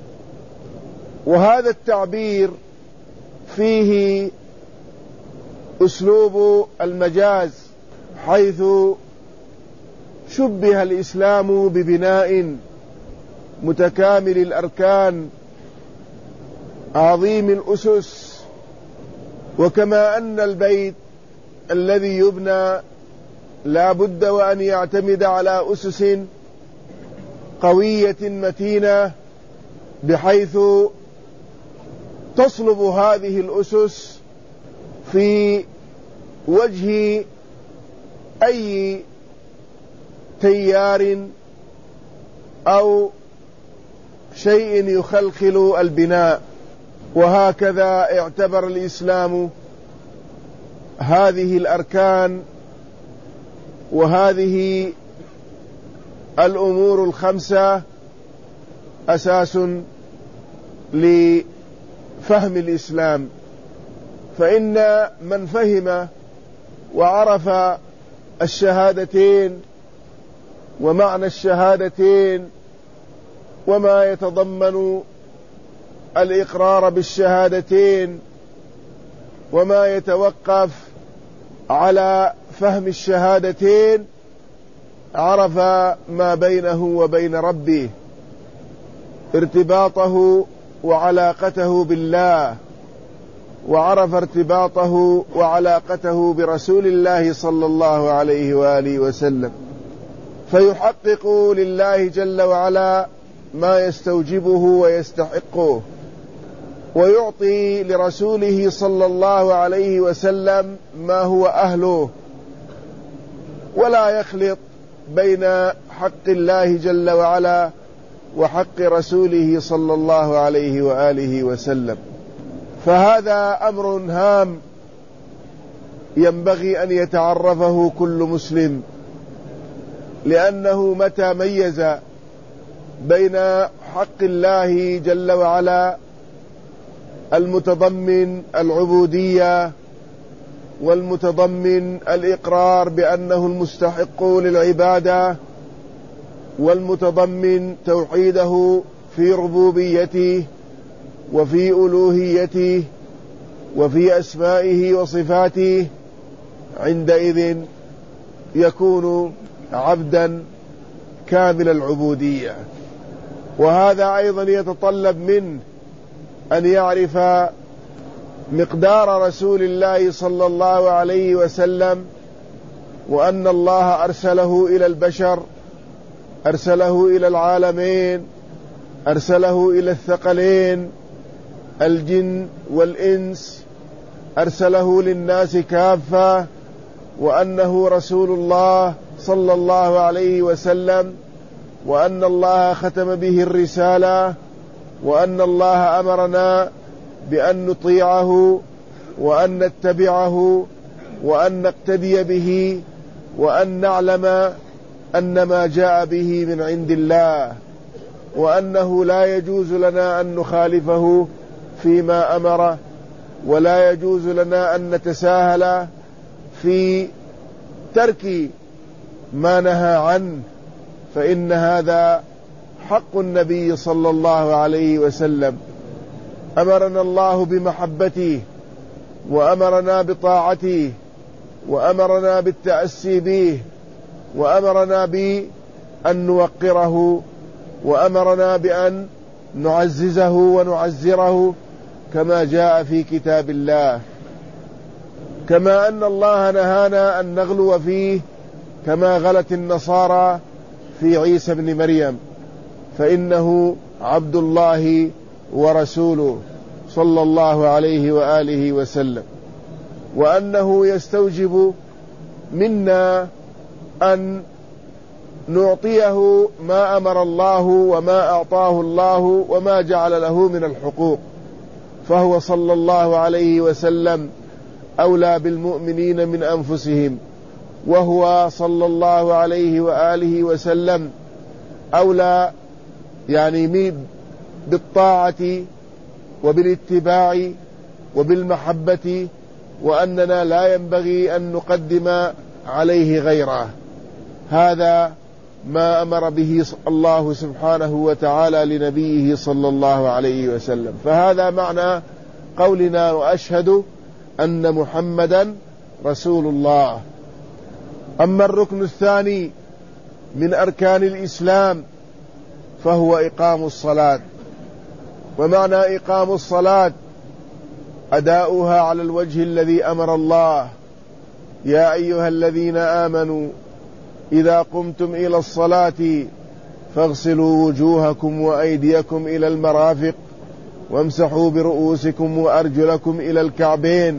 [SPEAKER 1] وهذا التعبير فيه أسلوب المجاز، حيث شبه الإسلام ببناء متكامل الأركان عظيم الأسس، وكما أن البيت الذي يبنى لا بد وأن يعتمد على أسس قوية متينة بحيث تصلب هذه الأسس في وجه أي تيار أو شيء يخلخل البناء. وهكذا اعتبر الإسلام هذه الأركان وهذه الأمور الخمسة أساس لفهم الإسلام. فإن من فهم وعرف الشهادتين ومعنى الشهادتين وما يتضمن الإقرار بالشهادتين وما يتوقف على فهم الشهادتين، عرف ما بينه وبين ربه، ارتباطه وعلاقته بالله، وعرف ارتباطه وعلاقته برسول الله صلى الله عليه وآله وسلم، فيحقق لله جل وعلا ما يستوجبه ويستحقه، ويعطي لرسوله صلى الله عليه وسلم ما هو أهله، ولا يخلط بين حق الله جل وعلا وحق رسوله صلى الله عليه وآله وسلم. فهذا أمر هام ينبغي أن يتعرفه كل مسلم، لأنه متى ميز بين حق الله جل وعلا المتضمن العبودية والمتضمن الإقرار بأنه المستحق للعبادة والمتضمن توحيده في ربوبيته وفي ألوهيته وفي أسمائه وصفاته، عندئذ يكون عبدا كامل العبودية. وهذا أيضا يتطلب منه أن يعرف مقدار رسول الله صلى الله عليه وسلم، وأن الله أرسله إلى البشر، أرسله إلى العالمين، أرسله إلى الثقلين الجن والإنس، أرسله للناس كافة، وأنه رسول الله صلى الله عليه وسلم، وأن الله ختم به الرسالة، وأن الله أمرنا بأن نطيعه وأن نتبعه وأن نقتدي به، وأن نعلم أن ما جاء به من عند الله، وأنه لا يجوز لنا أن نخالفه فيما أمره، ولا يجوز لنا أن نتساهل في ترك ما نهى عنه، فإن هذا حق النبي صلى الله عليه وسلم. أمرنا الله بمحبته، وأمرنا بطاعته، وأمرنا بالتأسي به، وأمرنا بأن نوقره، وأمرنا بأن نعززه ونعزره كما جاء في كتاب الله، كما أن الله نهانا أن نغلو فيه كما غلت النصارى في عيسى بن مريم، فإنه عبد الله ورسوله صلى الله عليه وآله وسلم، وأنه يستوجب منا أن نعطيه ما أمر الله وما أعطاه الله وما جعل له من الحقوق، فهو صلى الله عليه وسلم أولى بالمؤمنين من أنفسهم، وهو صلى الله عليه وآله وسلم أولى يعني بالطاعة وبالاتباع وبالمحبة، وأننا لا ينبغي أن نقدم عليه غيره. هذا ما أمر به الله سبحانه وتعالى لنبيه صلى الله عليه وسلم. فهذا معنى قولنا وأشهد أن محمدا رسول الله. أما الركن الثاني من أركان الإسلام فهو إقام الصلاة. ومعنى إقام الصلاة أداؤها على الوجه الذي أمر الله: يا أيها الذين آمنوا إذا قمتم إلى الصلاة فاغسلوا وجوهكم وأيديكم إلى المرافق وامسحوا برؤوسكم وأرجلكم إلى الكعبين.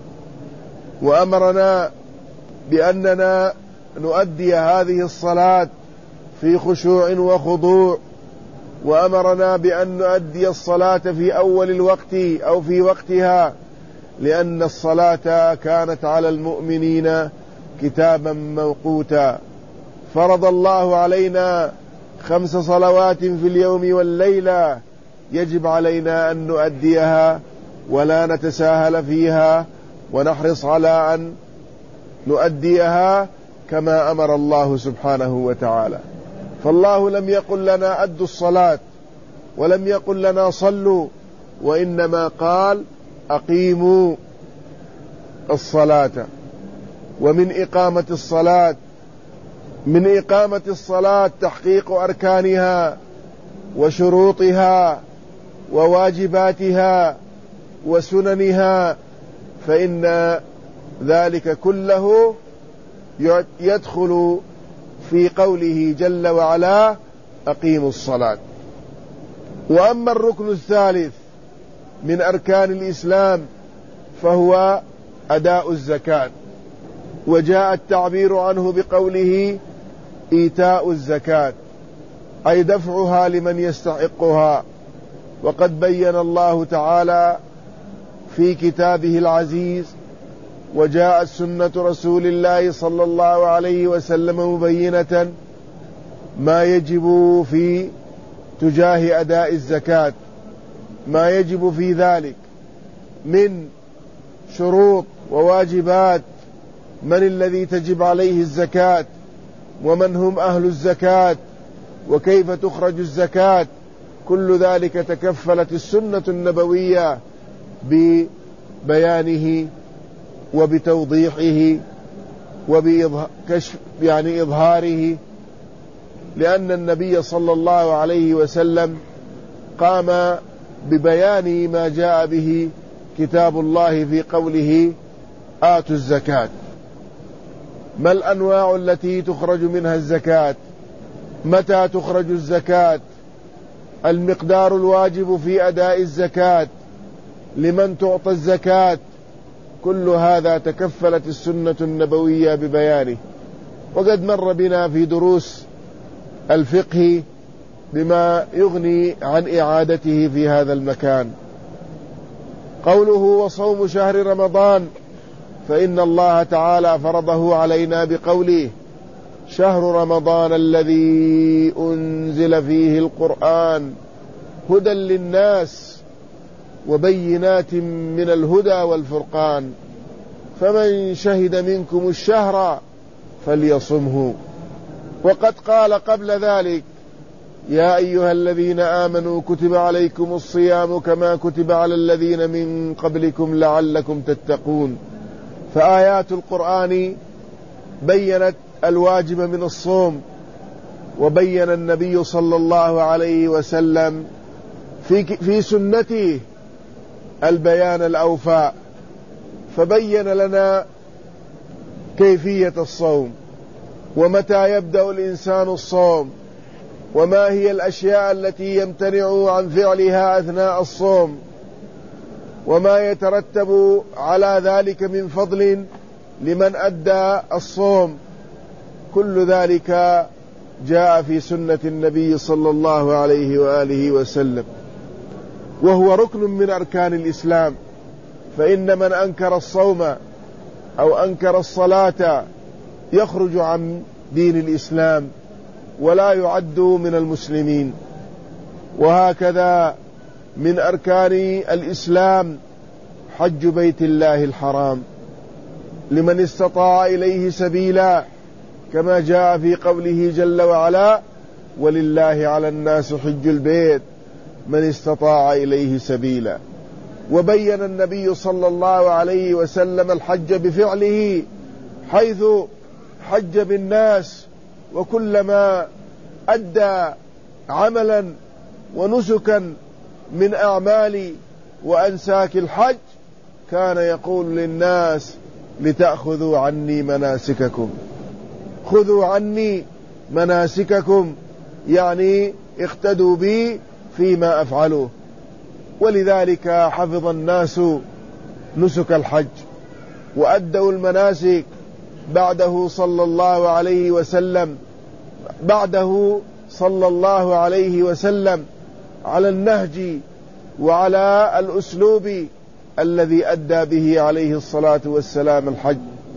[SPEAKER 1] وأمرنا بأننا نؤدي هذه الصلاة في خشوع وخضوع، وأمرنا بأن نؤدي الصلاة في أول الوقت أو في وقتها، لأن الصلاة كانت على المؤمنين كتابا موقوتا. فرض الله علينا خمس صلوات في اليوم والليلة، يجب علينا أن نؤديها ولا نتساهل فيها، ونحرص على أن نؤديها كما أمر الله سبحانه وتعالى. فالله لم يقل لنا أدوا الصلاة، ولم يقل لنا صلوا، وإنما قال أقيموا الصلاة. ومن إقامة الصلاة من إقامة الصلاة تحقيق أركانها وشروطها وواجباتها وسننها، فإن ذلك كله يدخل في قوله جل وعلا أقيموا الصلاة. وأما الركن الثالث من أركان الإسلام فهو أداء الزكاة، وجاء التعبير عنه بقوله إيتاء الزكاة، أي دفعها لمن يستحقها. وقد بين الله تعالى في كتابه العزيز، وجاءت سنة رسول الله صلى الله عليه وسلم مبينة ما يجب في تجاه أداء الزكاة، ما يجب في ذلك من شروط وواجبات، من الذي تجب عليه الزكاة، ومن هم أهل الزكاة، وكيف تخرج الزكاة. كل ذلك تكفلت السنة النبوية ببيانه وبتوضيحه وبكشف يعني إظهاره لأن النبي صلى الله عليه وسلم قام ببيان ما جاء به كتاب الله في قوله آتوا الزكاة. ما الأنواع التي تخرج منها الزكاة؟ متى تخرج الزكاة؟ المقدار الواجب في أداء الزكاة؟ لمن تعطى الزكاة؟ كل هذا تكفلت السنة النبوية ببيانه، وقد مر بنا في دروس الفقه بما يغني عن إعادته في هذا المكان. قوله وصوم شهر رمضان، فإن الله تعالى فرضه علينا بقوله شهر رمضان الذي أنزل فيه القرآن هدى للناس وبينات من الهدى والفرقان فمن شهد منكم الشهر فليصمه. وقد قال قبل ذلك يا أيها الذين آمنوا كتب عليكم الصيام كما كتب على الذين من قبلكم لعلكم تتقون. فآيات القرآن بيّنت الواجب من الصوم، وبين النبي صلى الله عليه وسلم في, في سنته البيان الأوفى، فبين لنا كيفية الصوم، ومتى يبدأ الإنسان الصوم، وما هي الأشياء التي يمتنع عن فعلها أثناء الصوم، وما يترتب على ذلك من فضل لمن أدى الصوم. كل ذلك جاء في سنة النبي صلى الله عليه وآله وسلم، وهو ركن من أركان الإسلام. فإن من أنكر الصوم أو أنكر الصلاة يخرج عن دين الإسلام ولا يعد من المسلمين. وهكذا من أركان الإسلام حج بيت الله الحرام لمن استطاع إليه سبيلا، كما جاء في قوله جل وعلا ولله على الناس حج البيت من استطاع إليه سبيلا. وبين النبي صلى الله عليه وسلم الحج بفعله، حيث حج بالناس، وكلما أدى عملا ونسكا من أعمال وأنساك الحج كان يقول للناس لتأخذوا عني مناسككم، خذوا عني مناسككم، يعني اقتدوا بي فيما أفعله. ولذلك حفظ الناس نسك الحج وأدوا المناسك بعده صلى الله عليه وسلم بعده صلى الله عليه وسلم على النهج وعلى الأسلوب الذي أدى به عليه الصلاة والسلام الحج.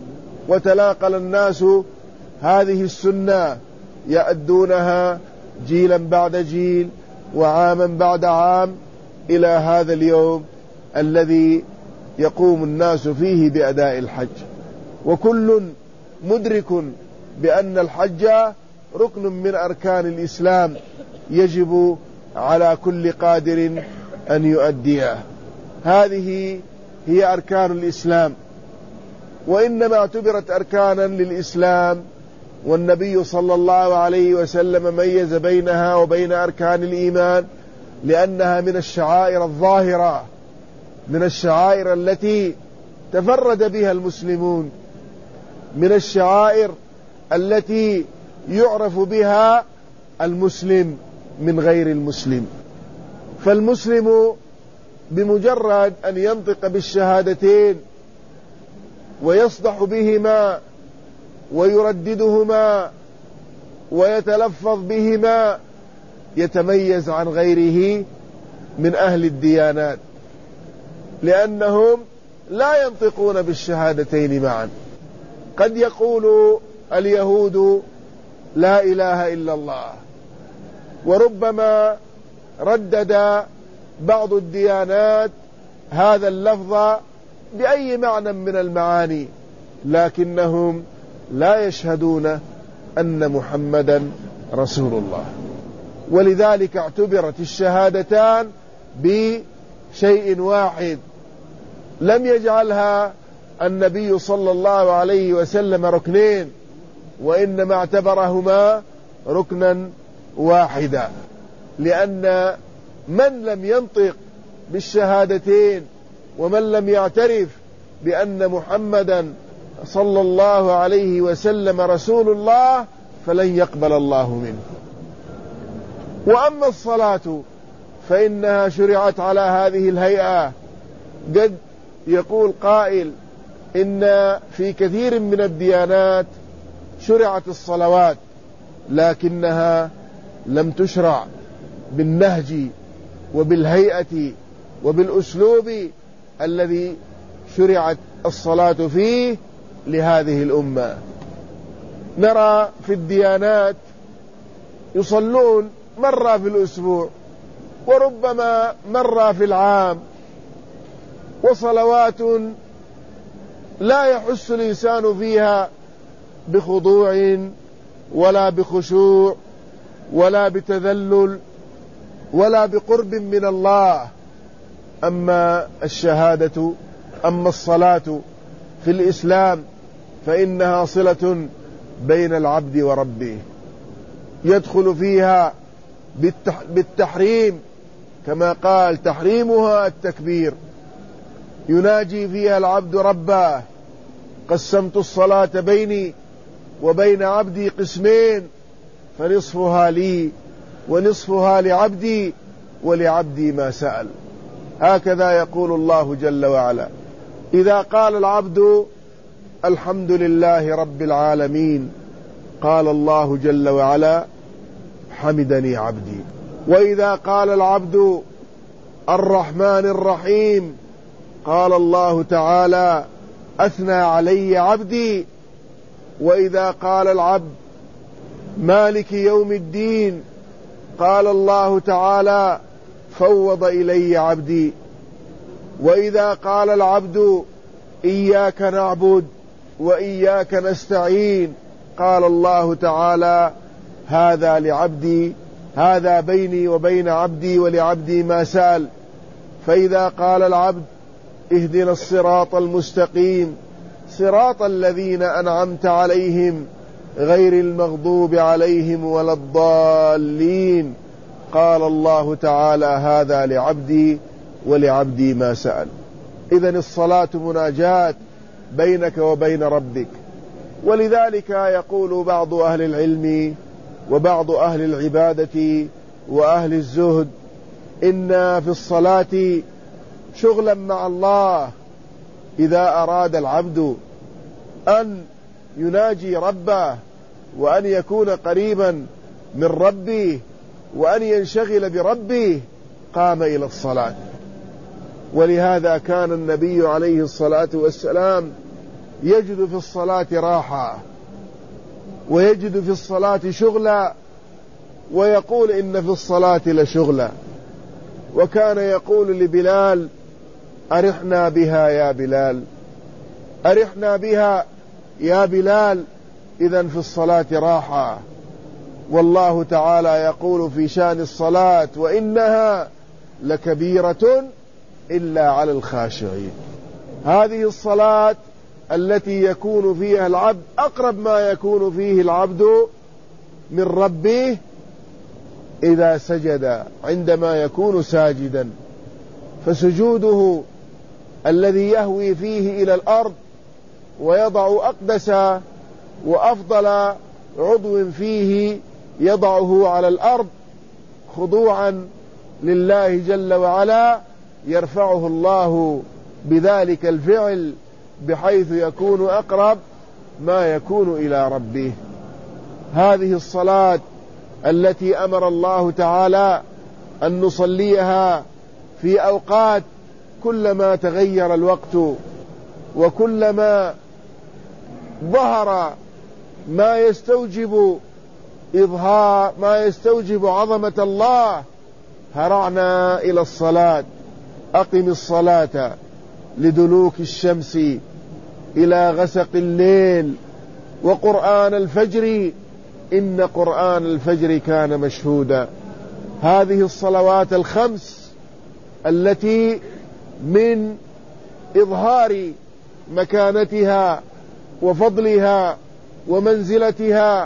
[SPEAKER 1] وتلاقل الناس هذه السنة يأدونها جيلا بعد جيل وعاما بعد عام إلى هذا اليوم الذي يقوم الناس فيه بأداء الحج، وكل مدرك بأن الحج ركن من أركان الإسلام يجب على كل قادر أن يؤديه. هذه هي أركان الإسلام، وإنما اعتبرت أركانا للإسلام، والنبي صلى الله عليه وسلم ميز بينها وبين أركان الإيمان لأنها من الشعائر الظاهرة، من الشعائر التي تفرد بها المسلمون، من الشعائر التي يعرف بها المسلم من غير المسلم. فالمسلم بمجرد أن ينطق بالشهادتين ويصدح بهما ويرددهما ويتلفظ بهما يتميز عن غيره من أهل الديانات، لأنهم لا ينطقون بالشهادتين معا. قد يقول اليهود لا إله إلا الله، وربما ردد بعض الديانات هذا اللفظ بأي معنى من المعاني، لكنهم لا يشهدون أن محمدا رسول الله. ولذلك اعتبرت الشهادتان بشيء واحد، لم يجعلها النبي صلى الله عليه وسلم ركنين، وإنما اعتبرهما ركنا واحدا، لأن من لم ينطق بالشهادتين ومن لم يعترف بأن محمدا صلى الله عليه وسلم رسول الله فلن يقبل الله منه. وأما الصلاة فإنها شرعت على هذه الهيئة. قد يقول قائل إن في كثير من الديانات شرعت الصلوات لكنها لم تشرع بالنهج وبالهيئة وبالأسلوب الذي شرعت الصلاة فيه لهذه الأمة. نرى في الديانات يصلون مرة في الأسبوع وربما مرة في العام، وصلوات لا يحس الإنسان فيها بخضوع ولا بخشوع ولا بتذلل ولا بقرب من الله. أما الشهادة أما الصلاة في الإسلام فإنها صلة بين العبد وربه، يدخل فيها بالتحريم كما قال تحريمها التكبير، يناجي فيها العبد ربه: قسمت الصلاة بيني وبين عبدي قسمين فنصفها لي ونصفها لعبدي ولعبدي ما سأل. هكذا يقول الله جل وعلا. إذا قال العبد الحمد لله رب العالمين قال الله جل وعلا: حمدني عبدي. وإذا قال العبد الرحمن الرحيم قال الله تعالى: أثنى علي عبدي. وإذا قال العبد مالك يوم الدين قال الله تعالى: فوض إلي عبدي. وإذا قال العبد إياك نعبد وإياك نستعين قال الله تعالى: هذا لعبدي، هذا بيني وبين عبدي ولعبدي ما سأل. فإذا قال العبد اهدنا الصراط المستقيم صراط الذين أنعمت عليهم غير المغضوب عليهم ولا الضالين قال الله تعالى: هذا لعبدي ولعبدي ما سأل. إذن الصلاة مناجاة بينك وبين ربك. ولذلك يقول بعض أهل العلم وبعض أهل العبادة وأهل الزهد إن في الصلاة شغلا مع الله. إذا أراد العبد أن يناجي ربه وأن يكون قريبا من ربه وأن ينشغل بربه قام إلى الصلاة. ولهذا كان النبي عليه الصلاة والسلام يجد في الصلاة راحة ويجد في الصلاة شغلا، ويقول إن في الصلاة لشغلا. وكان يقول لبلال: أرحنا بها يا بلال، أرحنا بها يا بلال. إذن في الصلاة راحة. والله تعالى يقول في شأن الصلاة: وإنها لكبيرة إلا على الخاشعين. هذه الصلاة التي يكون فيها العبد أقرب ما يكون فيه العبد من ربه إذا سجد، عندما يكون ساجدا، فسجوده الذي يهوي فيه إلى الأرض ويضع أقدس وأفضل عضو فيه يضعه على الأرض خضوعا لله جل وعلا، يرفعه الله بذلك الفعل بحيث يكون أقرب ما يكون إلى ربه. هذه الصلاة التي أمر الله تعالى أن نصليها في أوقات كلما تغير الوقت وكلما ظهر ما يستوجب إظهار ما يستوجب عظمة الله هرعنا إلى الصلاة. أقم الصلاة لدلوك الشمس إلى غسق الليل وقرآن الفجر إن قرآن الفجر كان مشهودا. هذه الصلوات الخمس التي من إظهار مكانتها وفضلها ومنزلتها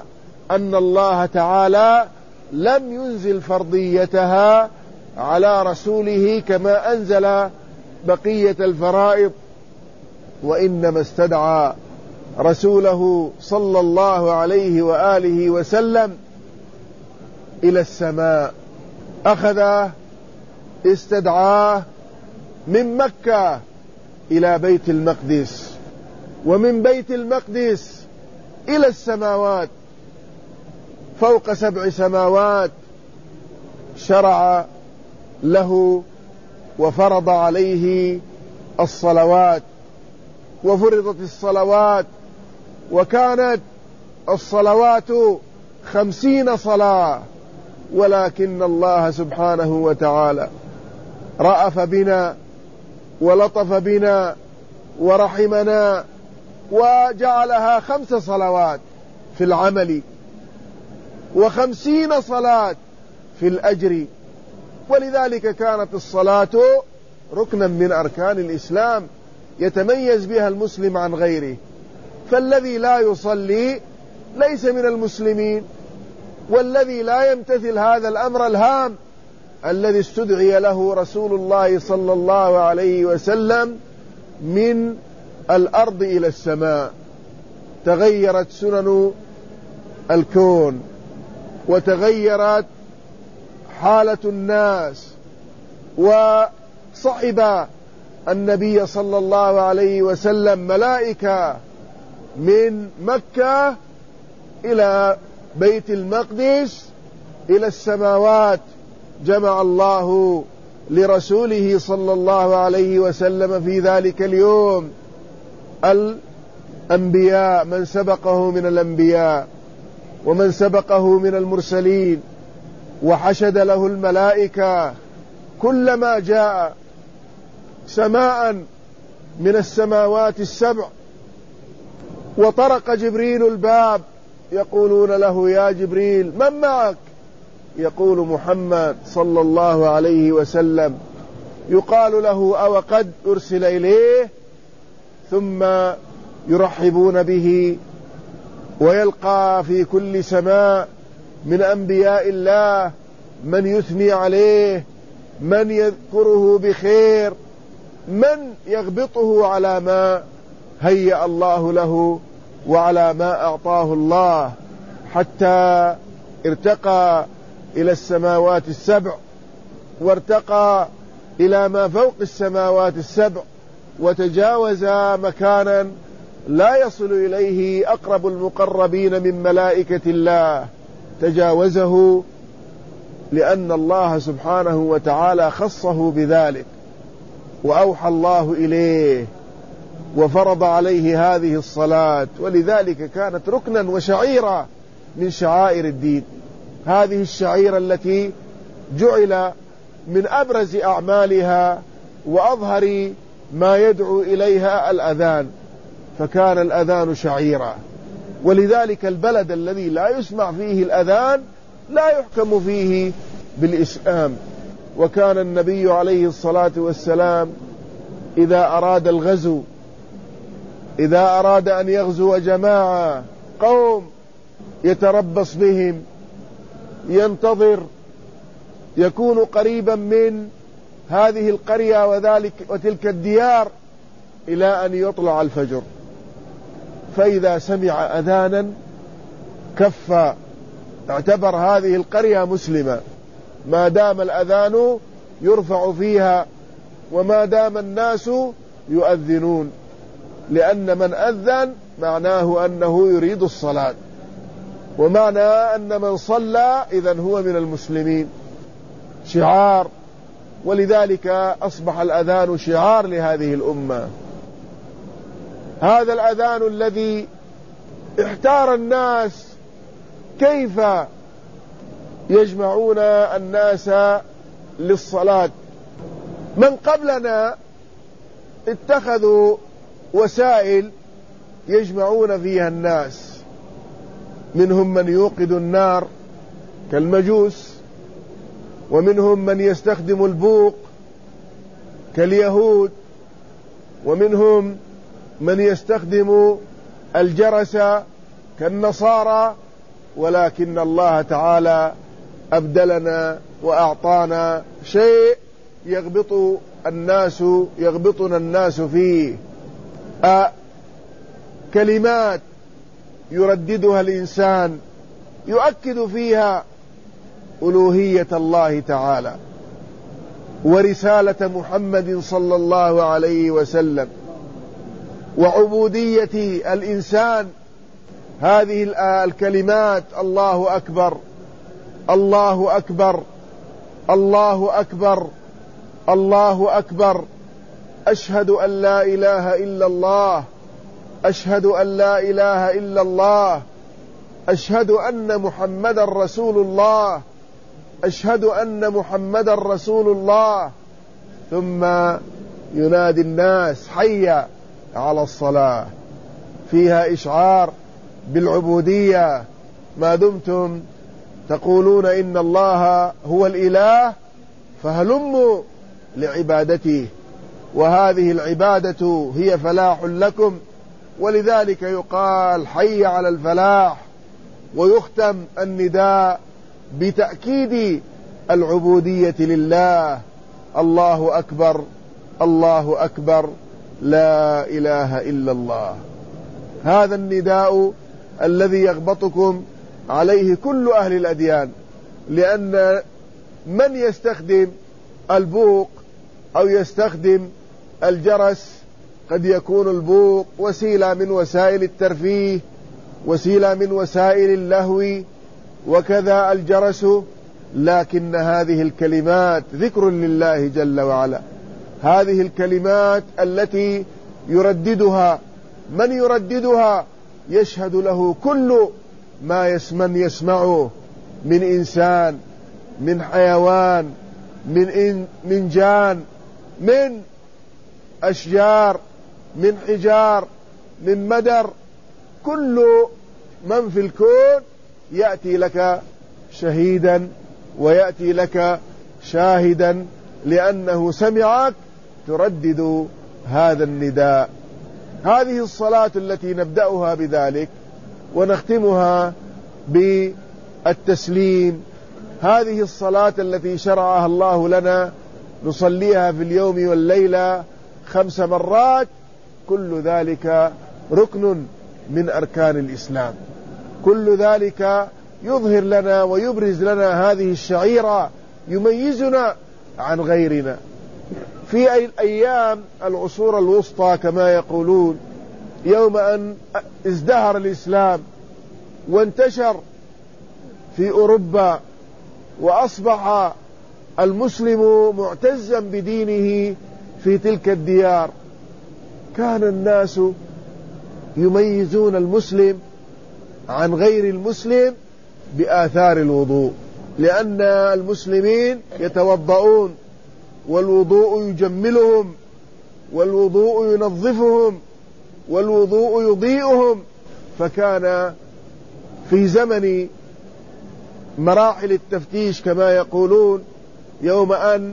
[SPEAKER 1] أن الله تعالى لم ينزل فرضيتها على رسوله كما أنزل بقية الفرائض، وإنما استدعى رسوله صلى الله عليه وآله وسلم إلى السماء، أخذ استدعاه من مكة إلى بيت المقدس، ومن بيت المقدس إلى السماوات، فوق سبع سماوات، شرع له وفرض عليه الصلوات، وفرضت الصلوات، وكانت الصلوات خمسين صلاة، ولكن الله سبحانه وتعالى رأف بنا ولطف بنا ورحمنا وجعلها خمس صلوات في العمل وخمسين صلاة في الأجر. ولذلك كانت الصلاة ركنا من أركان الإسلام يتميز بها المسلم عن غيره، فالذي لا يصلي ليس من المسلمين، والذي لا يمتثل هذا الأمر الهام الذي استدعي له رسول الله صلى الله عليه وسلم من الأرض إلى السماء. تغيرت سنن الكون، وتغيرت حالة الناس، وصحب النبي صلى الله عليه وسلم ملائكة من مكة إلى بيت المقدس إلى السماوات. جمع الله لرسوله صلى الله عليه وسلم في ذلك اليوم الأنبياء، من سبقه من الأنبياء ومن سبقه من المرسلين، وحشد له الملائكة كلما جاء سماء من السماوات السبع وطرق جبريل الباب يقولون له: يا جبريل من معك؟ يقول: محمد صلى الله عليه وسلم. يقال له: أو قد أرسل إليه؟ ثم يرحبون به، ويلقى في كل سماء من أنبياء الله من يثني عليه، من يذكره بخير، من يغبطه على ما هيأ الله له وعلى ما أعطاه الله، حتى ارتقى إلى السماوات السبع، وارتقى إلى ما فوق السماوات السبع، وتجاوز مكانا لا يصل إليه أقرب المقربين من ملائكة الله، تجاوزه لأن الله سبحانه وتعالى خصه بذلك، وأوحى الله إليه وفرض عليه هذه الصلاة، ولذلك كانت ركنا وشعيرة من شعائر الدين. هذه الشعيرة التي جعل من أبرز أعمالها وأظهر ما يدعو إليها الأذان، فكان الأذان شعيرة، ولذلك البلد الذي لا يسمع فيه الأذان لا يحكم فيه بالإسلام. وكان النبي عليه الصلاة والسلام إذا أراد الغزو، إذا أراد أن يغزو جماعة قوم يتربص بهم، ينتظر، يكون قريبا من هذه القرية وذلك وتلك الديار إلى أن يطلع الفجر، فإذا سمع أذانا كف، اعتبر هذه القرية مسلمة ما دام الأذان يرفع فيها وما دام الناس يؤذنون، لأن من أذن معناه أنه يريد الصلاة، ومعنى أن من صلى إذن هو من المسلمين، شعار. ولذلك أصبح الأذان شعار لهذه الأمة. هذا الأذان الذي احتار الناس كيف يجمعون الناس للصلاة. من قبلنا اتخذوا وسائل يجمعون فيها الناس، منهم من يوقد النار كالمجوس، ومنهم من يستخدم البوق كاليهود، ومنهم من يستخدم الجرس كالنصارى، ولكن الله تعالى أبدلنا وأعطانا شيء يغبط الناس يغبطنا الناس فيه، أ كلمات يرددها الإنسان يؤكد فيها ألوهية الله تعالى ورسالة محمد صلى الله عليه وسلم وعبودية الإنسان. هذه الكلمات: الله أكبر، الله أكبر، الله أكبر، الله أكبر، أشهد أن لا إله إلا الله، أشهد أن لا إله إلا الله، أشهد أن محمد رسول الله، أشهد أن محمد رسول الله. ثم ينادي الناس: حي على الصلاة. فيها إشعار بالعبودية، ما دمتم تقولون إن الله هو الإله فهلموا لعبادته، وهذه العبادة هي فلاح لكم. ولذلك يقال: حي على الفلاح. ويختم النداء بتأكيد العبودية لله: الله أكبر، الله أكبر، لا إله إلا الله. هذا النداء الذي يغبطكم عليه كل أهل الأديان، لأن من يستخدم البوق أو يستخدم الجرس قد يكون البوق وسيلة من وسائل الترفيه، وسيلة من وسائل اللهو، وكذا الجرس، لكن هذه الكلمات ذكر لله جل وعلا. هذه الكلمات التي يرددها من يرددها يشهد له كل ما يسمن يسمعه من إنسان، من حيوان، من إن من جان، من أشجار، من حجار، من مدر. كل من في الكون يأتي لك شهيدا ويأتي لك شاهدا، لأنه سمعك تردد هذا النداء. هذه الصلاة التي نبدأها بذلك ونختمها بالتسليم، هذه الصلاة التي شرعها الله لنا نصليها في اليوم والليلة خمس مرات، كل ذلك ركن من أركان الإسلام. كل ذلك يظهر لنا ويبرز لنا هذه الشعيرة، يميزنا عن غيرنا. في أيام العصور الوسطى كما يقولون، يوم أن ازدهر الإسلام وانتشر في أوروبا وأصبح المسلم معتزا بدينه في تلك الديار، كان الناس يميزون المسلم عن غير المسلم بآثار الوضوء، لأن المسلمين يتوضؤون، والوضوء يجملهم، والوضوء ينظفهم، والوضوء يضيئهم. فكان في زمن مراحل التفتيش كما يقولون، يوم أن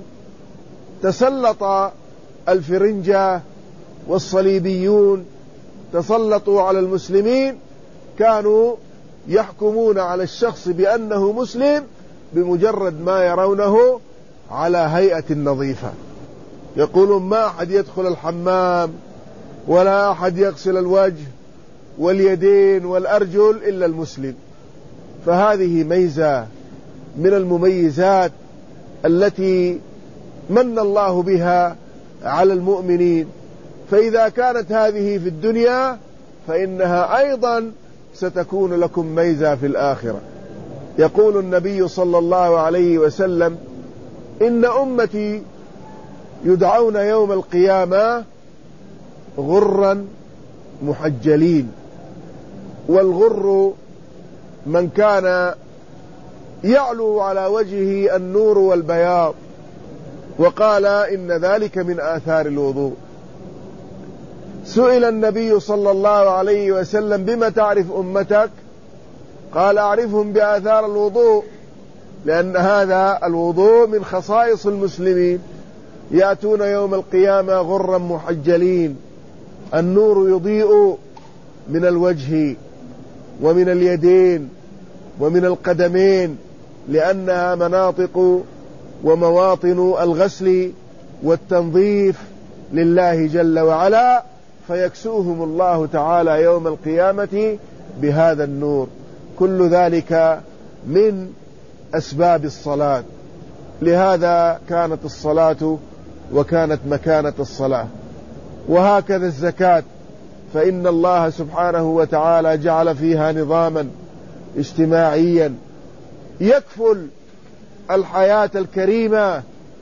[SPEAKER 1] تسلط الفرنجة والصليبيون تسلطوا على المسلمين، كانوا يحكمون على الشخص بأنه مسلم بمجرد ما يرونه على هيئة نظيفة. يقولون: ما أحد يدخل الحمام ولا أحد يغسل الوجه واليدين والأرجل إلا المسلم. فهذه ميزة من المميزات التي من الله بها على المؤمنين، فإذا كانت هذه في الدنيا فإنها أيضا ستكون لكم ميزة في الآخرة. يقول النبي صلى الله عليه وسلم: إن أمتي يدعون يوم القيامة غرا محجلين. والغر من كان يعلو على وجهه النور والبياض، وقال إن ذلك من آثار الوضوء. سئل النبي صلى الله عليه وسلم: بما تعرف أمتك؟ قال: أعرفهم بآثار الوضوء، لأن هذا الوضوء من خصائص المسلمين. يأتون يوم القيامة غرا محجلين، النور يضيء من الوجه ومن اليدين ومن القدمين، لأنها مناطق ومواطن الغسل والتنظيف لله جل وعلا، فيكسوهم الله تعالى يوم القيامة بهذا النور. كل ذلك من أسباب الصلاة. لهذا كانت الصلاة وكانت مكانة الصلاة. وهكذا الزكاة، فإن الله سبحانه وتعالى جعل فيها نظاما اجتماعيا يكفل الحياة الكريمة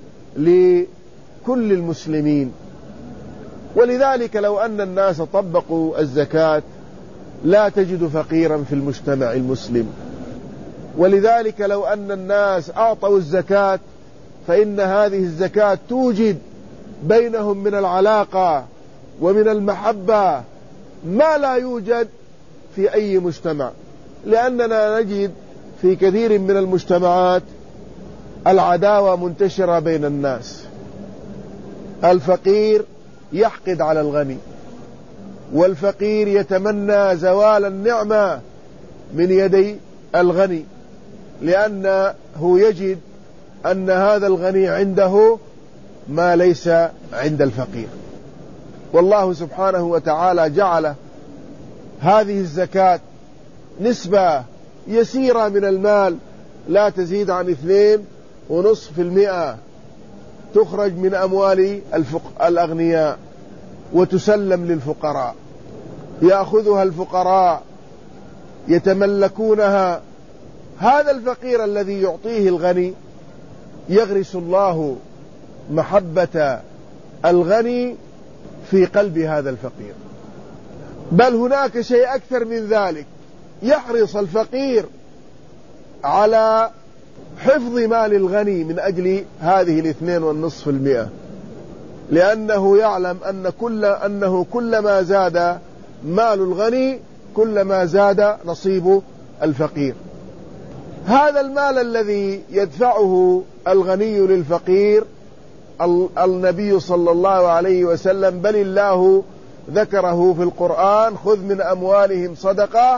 [SPEAKER 1] لكل المسلمين. ولذلك لو أن الناس طبقوا الزكاة لا تجد فقيرا في المجتمع المسلم. ولذلك لو أن الناس أعطوا الزكاة فإن هذه الزكاة توجد بينهم من العلاقة ومن المحبة ما لا يوجد في أي مجتمع. لأننا نجد في كثير من المجتمعات العداوة منتشرة بين الناس. الفقير يحقد على الغني، والفقير يتمنى زوال النعمة من يدي الغني، لأنه يجد أن هذا الغني عنده ما ليس عند الفقير. والله سبحانه وتعالى جعل هذه الزكاة نسبة يسيرة من المال لا تزيد عن اثنين ونصف في المئة تخرج من أموال الأغنياء وتسلم للفقراء، يأخذها الفقراء يتملكونها. هذا الفقير الذي يعطيه الغني يغرس الله محبة الغني في قلب هذا الفقير. بل هناك شيء أكثر من ذلك، يحرص الفقير على حفظ مال الغني من أجل هذه الاثنين والنصف المئة، لأنه يعلم أن كل أنه كلما زاد مال الغني كلما زاد نصيب الفقير. هذا المال الذي يدفعه الغني للفقير النبي صلى الله عليه وسلم بل الله ذكره في القرآن: خذ من أموالهم صدقة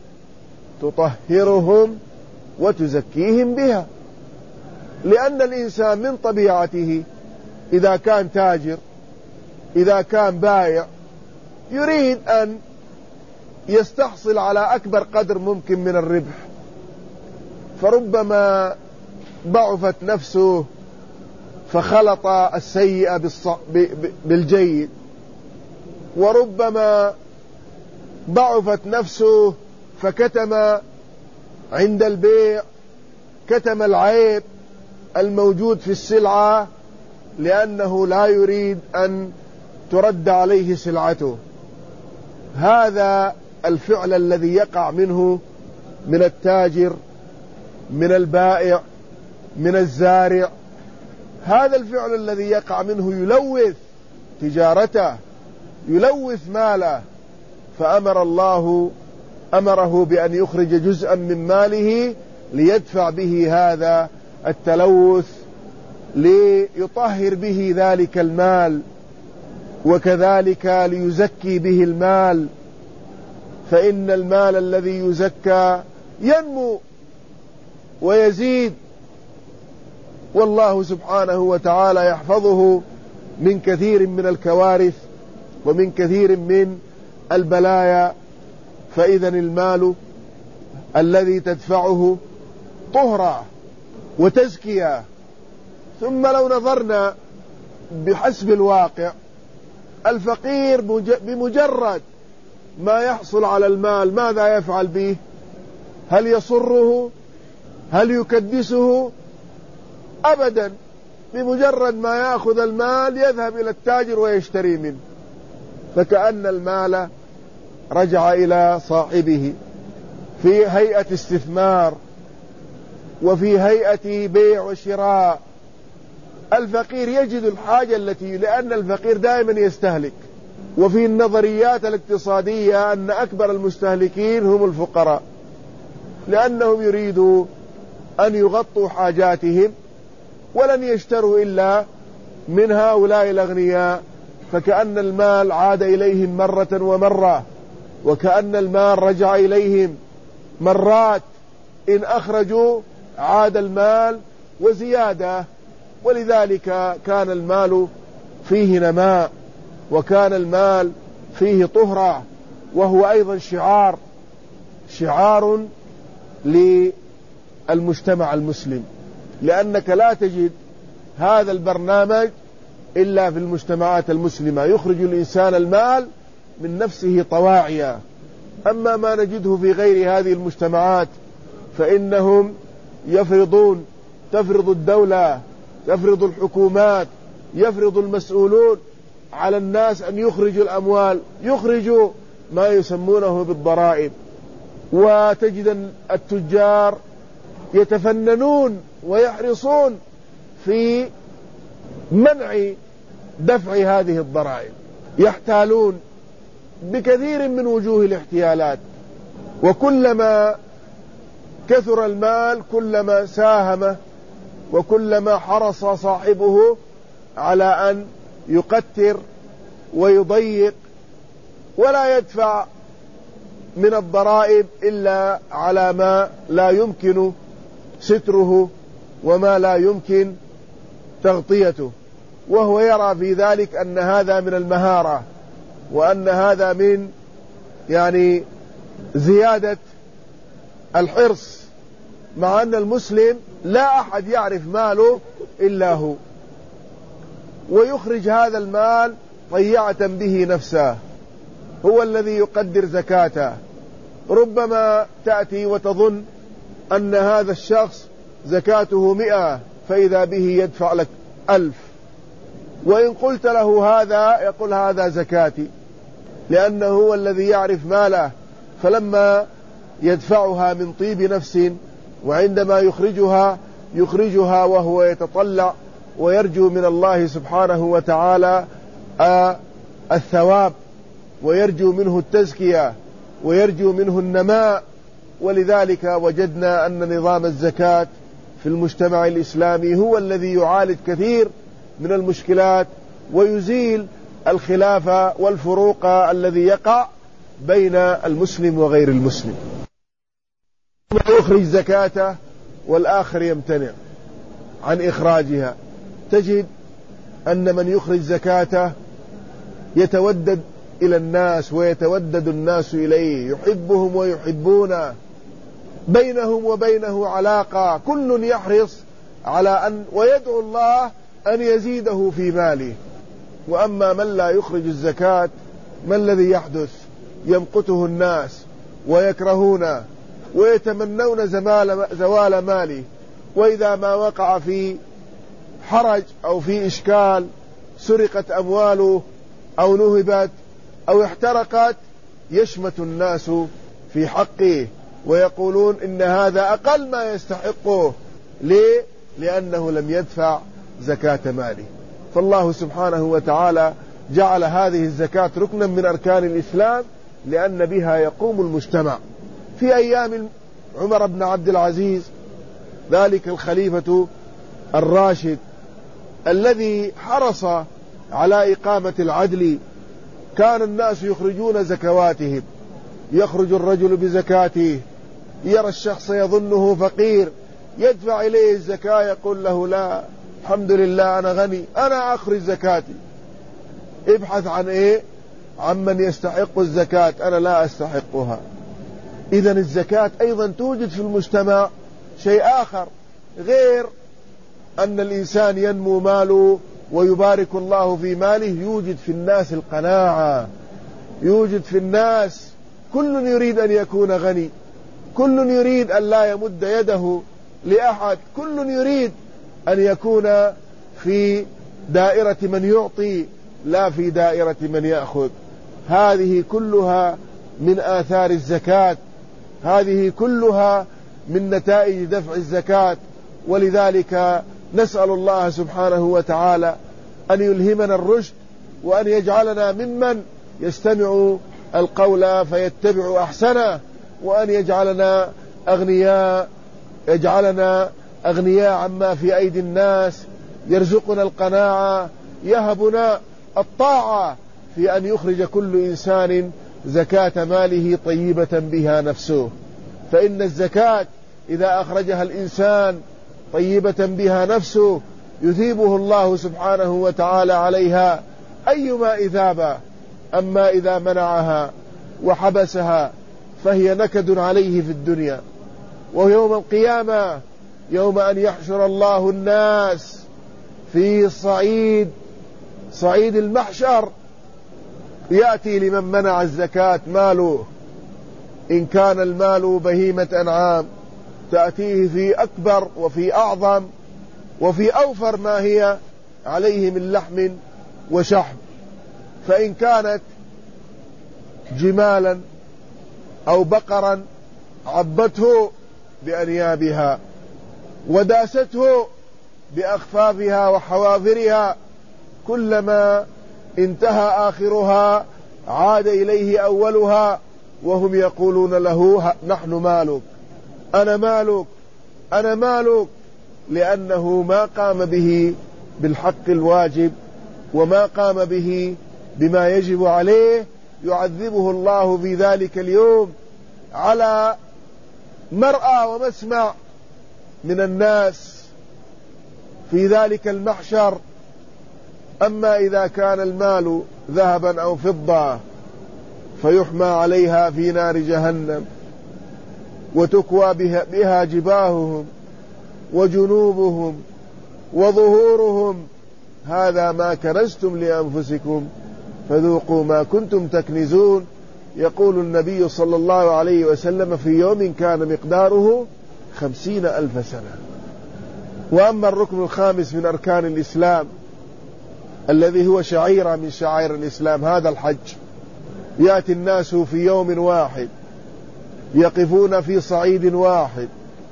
[SPEAKER 1] تطهرهم وتزكيهم بها. لأن الإنسان من طبيعته إذا كان تاجر، إذا كان بائع، يريد أن يستحصل على أكبر قدر ممكن من الربح، فربما ضعفت نفسه فخلط السيء بالجيد، وربما ضعفت نفسه فكتم عند البيع، كتم العيب الموجود في السلعة لأنه لا يريد أن ترد عليه سلعته. هذا الفعل الذي يقع منه من التاجر، من البائع، من الزارع، هذا الفعل الذي يقع منه يلوث تجارته، يلوث ماله. فأمر الله أمره بأن يخرج جزءا من ماله ليدفع به هذا التلوث، ليطهر به ذلك المال، وكذلك ليزكي به المال. فإن المال الذي يزكى ينمو ويزيد، والله سبحانه وتعالى يحفظه من كثير من الكوارث ومن كثير من البلايا. فإذا المال الذي تدفعه طهرة وتزكية. ثم لو نظرنا بحسب الواقع، الفقير بمجرد ما يحصل على المال ماذا يفعل به؟ هل يصره؟ هل يكدسه؟ أبدا. بمجرد ما يأخذ المال يذهب إلى التاجر ويشتري منه، فكأن المال رجع إلى صاحبه في هيئة استثمار وفي هيئة بيع وشراء. الفقير يجد الحاجة التي، لأن الفقير دائما يستهلك، وفي النظريات الاقتصادية أن أكبر المستهلكين هم الفقراء، لأنهم يريدوا أن يغطوا حاجاتهم ولن يشتروا إلا من هؤلاء الأغنياء. فكأن المال عاد إليهم مرة ومرة، وكأن المال رجع إليهم مرات إن أخرجوا عاد المال وزيادة. ولذلك كان المال فيه نماء، وكان المال فيه طهرة، وهو أيضا شعار شعار للمجتمع المسلم، لأنك لا تجد هذا البرنامج إلا في المجتمعات المسلمة، يخرج الإنسان المال من نفسه طواعيا. أما ما نجده في غير هذه المجتمعات فإنهم يفرضون، تفرض الدولة، تفرض الحكومات، يفرض المسؤولون على الناس أن يخرجوا الأموال، يخرجوا ما يسمونه بالضرائب. وتجد التجار يتفننون ويحرصون في منع دفع هذه الضرائب، يحتالون بكثير من وجوه الاحتيالات. وكلما كثر المال كلما ساهم وكلما حرص صاحبه على أن يقتر ويضيق ولا يدفع من الضرائب إلا على ما لا يمكن ستره وما لا يمكن تغطيته، وهو يرى في ذلك أن هذا من المهارة، وأن هذا من يعني زيادة الحرص، مع أن المسلم لا أحد يعرف ماله إلا هو، ويخرج هذا المال طيعة به نفسه، هو الذي يقدر زكاته. ربما تأتي وتظن أن هذا الشخص زكاته مئة، فإذا به يدفع لك ألف، وإن قلت له هذا يقول هذا زكاتي، لأنه هو الذي يعرف ماله، فلما يدفعها من طيب نفس وعندما يخرجها يخرجها وهو يتطلع ويرجو من الله سبحانه وتعالى الثواب، ويرجو منه التزكية، ويرجو منه النماء. ولذلك وجدنا أن نظام الزكاة في المجتمع الإسلامي هو الذي يعالج كثير من المشكلات ويزيل الخلاف والفروق الذي يقع بين المسلم وغير المسلم. يخرج زكاته والآخر يمتنع عن إخراجها. تجد أن من يخرج زكاته يتودد إلى الناس ويتودد الناس إليه، يحبهم ويحبونه، بينهم وبينه علاقة، كل يحرص على أن ويدعو الله أن يزيده في ماله. وأما من لا يخرج الزكاة ما الذي يحدث؟ يمقته الناس ويكرهونه ويتمنون زوال ماله، وإذا ما وقع في حرج أو في إشكال، سرقت أمواله أو نهبت أو احترقت، يشمت الناس في حقه ويقولون إن هذا أقل ما يستحقه. ليه؟ لأنه لم يدفع زكاة ماله. فالله سبحانه وتعالى جعل هذه الزكاة ركنا من أركان الإسلام، لأن بها يقوم المجتمع. في أيام عمر بن عبد العزيز، ذلك الخليفة الراشد الذي حرص على إقامة العدل، كان الناس يخرجون زكواتهم، يخرج الرجل بزكاته، يرى الشخص يظنه فقير، يدفع إليه الزكاة، يقول له لا الحمد لله أنا غني، أنا أخرج زكاتي. ابحث عن إيه؟ عن من يستحق الزكاة، أنا لا أستحقها. إذن الزكاة أيضا توجد في المجتمع شيء آخر، غير أن الإنسان ينمو ماله ويبارك الله في ماله، يوجد في الناس القناعة، يوجد في الناس كل يريد أن يكون غني، كل يريد أن لا يمد يده لأحد، كل يريد أن يكون في دائرة من يعطي لا في دائرة من يأخذ. هذه كلها من آثار الزكاة، هذه كلها من نتائج دفع الزكاة. ولذلك نسأل الله سبحانه وتعالى أن يلهمنا الرشد، وأن يجعلنا ممن يستمع القول فيتبع أحسنه، وأن يجعلنا أغنياء يجعلنا أغنياء عما في أيدي الناس، يرزقنا القناعة، يهبنا الطاعة في أن يخرج كل إنسان زكاة ماله طيبة بها نفسه. فإن الزكاة إذا أخرجها الإنسان طيبة بها نفسه يثيبه الله سبحانه وتعالى عليها أيما إثابة. أما إذا منعها وحبسها فهي نكد عليه في الدنيا، ويوم القيامة يوم أن يحشر الله الناس في صعيد صعيد المحشر يأتي لمن منع الزكاة ماله، إن كان المال بهيمة أنعام تأتيه في أكبر وفي أعظم وفي أوفر ما هي عليه من لحم وشحم. فإن كانت جمالا أو بقرا عبته بأنيابها وداسته بأخفافها وحوافرها، كلما انتهى آخرها عاد إليه أولها وهم يقولون له نحن مالك، أنا مالك، أنا مالك، لأنه ما قام به بالحق الواجب وما قام به بما يجب عليه. يعذبه الله في ذلك اليوم على مرأى ومسمع من الناس في ذلك المحشر. أما إذا كان المال ذهبا أو فضة فيحمى عليها في نار جهنم وتكوى بها, بها جباههم وجنوبهم وظهورهم، هذا ما كنزتم لأنفسكم فذوقوا ما كنتم تكنزون. يقول النبي صلى الله عليه وسلم في يوم كان مقداره خمسين ألف سنة. وأما الركن الخامس من أركان الإسلام الذي هو شعيرة من شعائر الإسلام هذا الحج، يأتي الناس في يوم واحد يقفون في صعيد واحد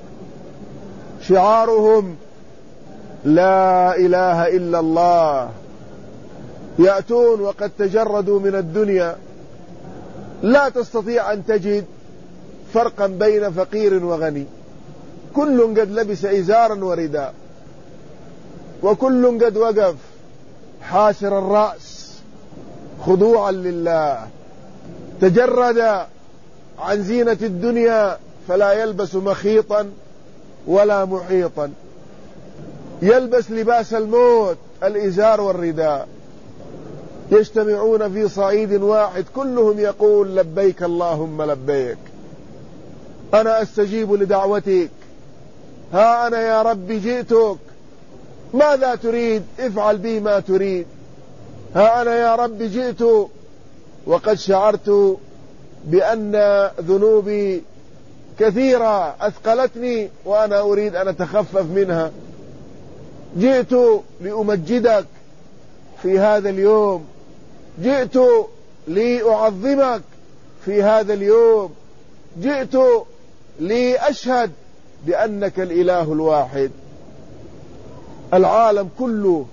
[SPEAKER 1] شعارهم لا إله إلا الله، يأتون وقد تجردوا من الدنيا، لا تستطيع أن تجد فرقا بين فقير وغني، كل قد لبس إزارا ورداء، وكل قد وقف حاسر الرأس خضوعا لله، تجرد عن زينة الدنيا فلا يلبس مخيطا ولا محيطا، يلبس لباس الموت الإزار والرداء. يجتمعون في صعيد واحد كلهم يقول لبيك اللهم لبيك، أنا أستجيب لدعوتك، ها أنا يا رب جئتك، ماذا تريد؟ افعل بي ما تريد. ها أنا يا رب جئت وقد شعرت بأن ذنوبي كثيرة أثقلتني وأنا أريد أن أتخفف منها، جئت لأمجدك في هذا اليوم، جئت لأعظمك في هذا اليوم، جئت لأشهد بأنك الإله الواحد. العالم كله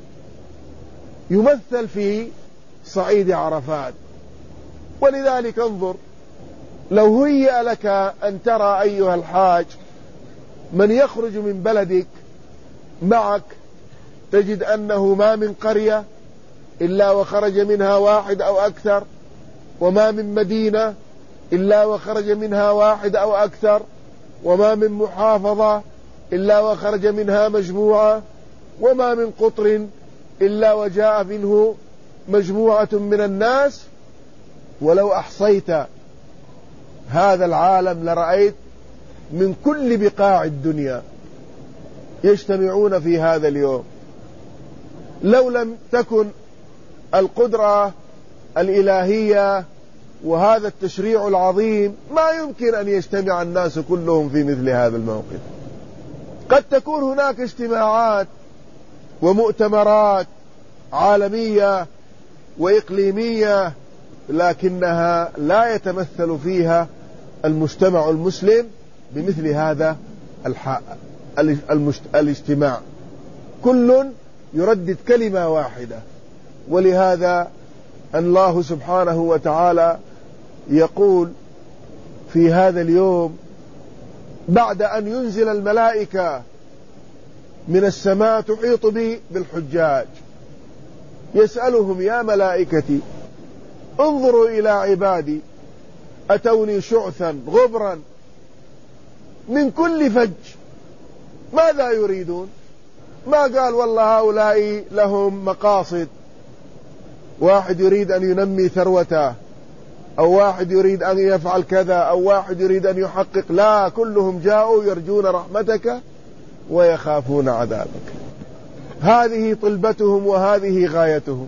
[SPEAKER 1] يمثل في صعيد عرفات، ولذلك انظر لو هيأ لك أن ترى أيها الحاج من يخرج من بلدك معك، تجد أنه ما من قرية إلا وخرج منها واحد أو أكثر، وما من مدينة إلا وخرج منها واحد أو أكثر، وما من محافظة إلا وخرج منها مجموعة، وما من قطر إلا وجاء منه مجموعة من الناس. ولو أحصيت هذا العالم لرأيت من كل بقاع الدنيا يجتمعون في هذا اليوم. لو لم تكن القدرة الإلهية وهذا التشريع العظيم ما يمكن أن يجتمع الناس كلهم في مثل هذا الموقف. قد تكون هناك اجتماعات ومؤتمرات عالمية وإقليمية لكنها لا يتمثل فيها المجتمع المسلم بمثل هذا الاجتماع، كل يردد كلمة واحدة. ولهذا الله سبحانه وتعالى يقول في هذا اليوم بعد أن ينزل الملائكة من السماء تحيط به بالحجاج يسألهم يا ملائكتي انظروا إلى عبادي أتوني شعثا غبرا من كل فج. ماذا يريدون؟ ما قال والله هؤلاء لهم مقاصد، واحد يريد أن ينمي ثروته، أو واحد يريد أن يفعل كذا، أو واحد يريد أن يحقق. لا، كلهم جاءوا يرجون رحمتك ويخافون عذابك. هذه طلبتهم وهذه غايتهم.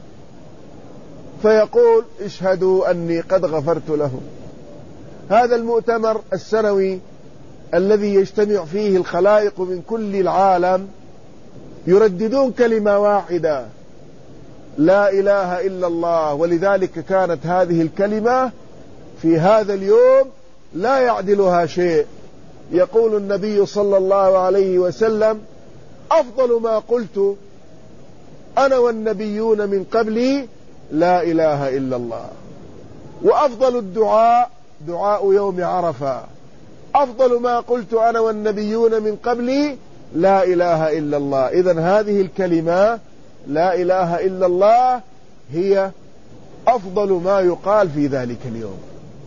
[SPEAKER 1] فيقول اشهدوا أني قد غفرت لهم. هذا المؤتمر السنوي الذي يجتمع فيه الخلائق من كل العالم يرددون كلمة واحدة: لا إله إلا الله. ولذلك كانت هذه الكلمة في هذا اليوم لا يعدلها شيء. يقول النبي صلى الله عليه وسلم: أفضل ما قلت أنا والنبيون من قبلي لا إله إلا الله. وأفضل الدعاء دعاء يوم عرفة. أفضل ما قلت أنا والنبيون من قبلي لا إله إلا الله. إذن هذه الكلمة لا إله إلا الله هي أفضل ما يقال في ذلك اليوم،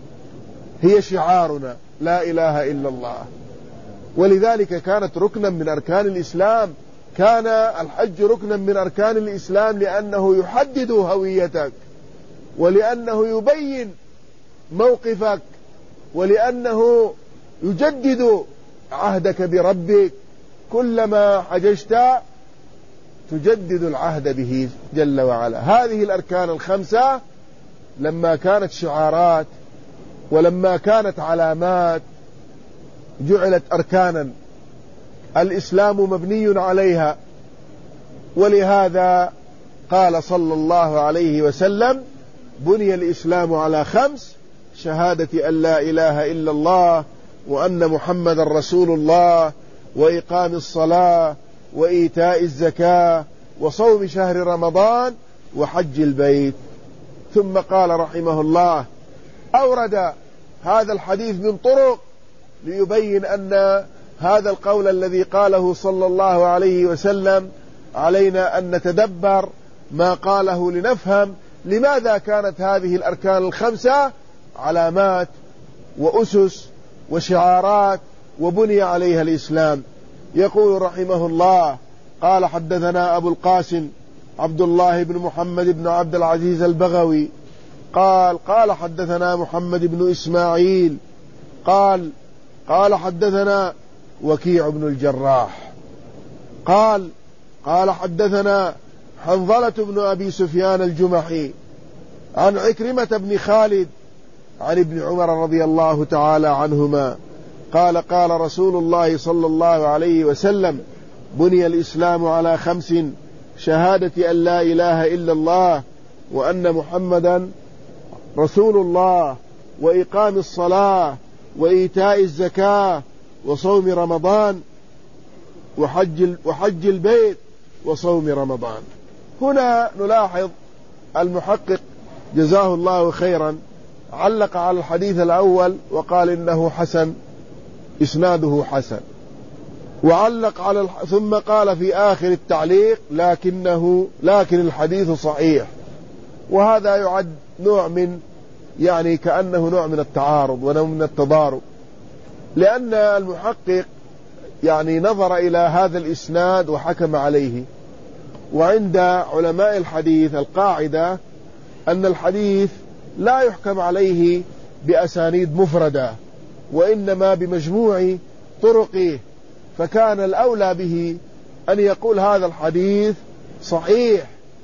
[SPEAKER 1] هي شعارنا لا إله إلا الله. ولذلك كانت ركنا من أركان الإسلام. كان الحج ركنا من أركان الإسلام لأنه يحدد هويتك، ولأنه يبين موقفك، ولأنه يجدد عهدك بربك. كلما حججت تجدد العهد به جل وعلا. هذه الأركان الخمسة لما كانت شعارات ولما كانت علامات جعلت أركانا. الإسلام مبني عليها. ولهذا قال صلى الله عليه وسلم: بني الإسلام على خمس: شهادة أن لا إله إلا الله وأن محمد رسول الله، وإقام الصلاة، وإيتاء الزكاة، وصوم شهر رمضان، وحج البيت. ثم قال رحمه الله: أورد هذا الحديث من طرق ليبين أن هذا القول الذي قاله صلى الله عليه وسلم علينا أن نتدبر ما قاله لنفهم لماذا كانت هذه الأركان الخمسة علامات وأسس وشعارات وبني عليها الإسلام. يقول رحمه الله: قال حدثنا أبو القاسم عبد الله بن محمد بن عبد العزيز البغوي قال قال حدثنا محمد بن إسماعيل قال قال حدثنا وكيع بن الجراح قال قال حدثنا حنظلة بن أبي سفيان الجمحي عن عكرمة بن خالد عن ابن عمر رضي الله تعالى عنهما قال قال رسول الله صلى الله عليه وسلم: بني الإسلام على خمس: شهادة أن لا إله إلا الله وأن محمدا رسول الله، وإقام الصلاة، وإيتاء الزكاة، وصوم رمضان، وحج, وحج البيت، وصوم رمضان. هنا نلاحظ المحقق جزاه الله خيرا علق على الحديث الأول وقال إنه حسن، إسناده حسن، وعلق على الح... ثم قال في آخر التعليق: لكنه لكن الحديث صحيح. وهذا يعد نوع من يعني كأنه نوع من التعارض ونوع من التضارب، لأن المحقق يعني نظر إلى هذا الإسناد وحكم عليه. وعند علماء الحديث القاعدة أن الحديث لا يحكم عليه بأسانيد مفردة، وإنما بمجموع طرقه. فكان الأولى به أن يقول هذا الحديث صحيح،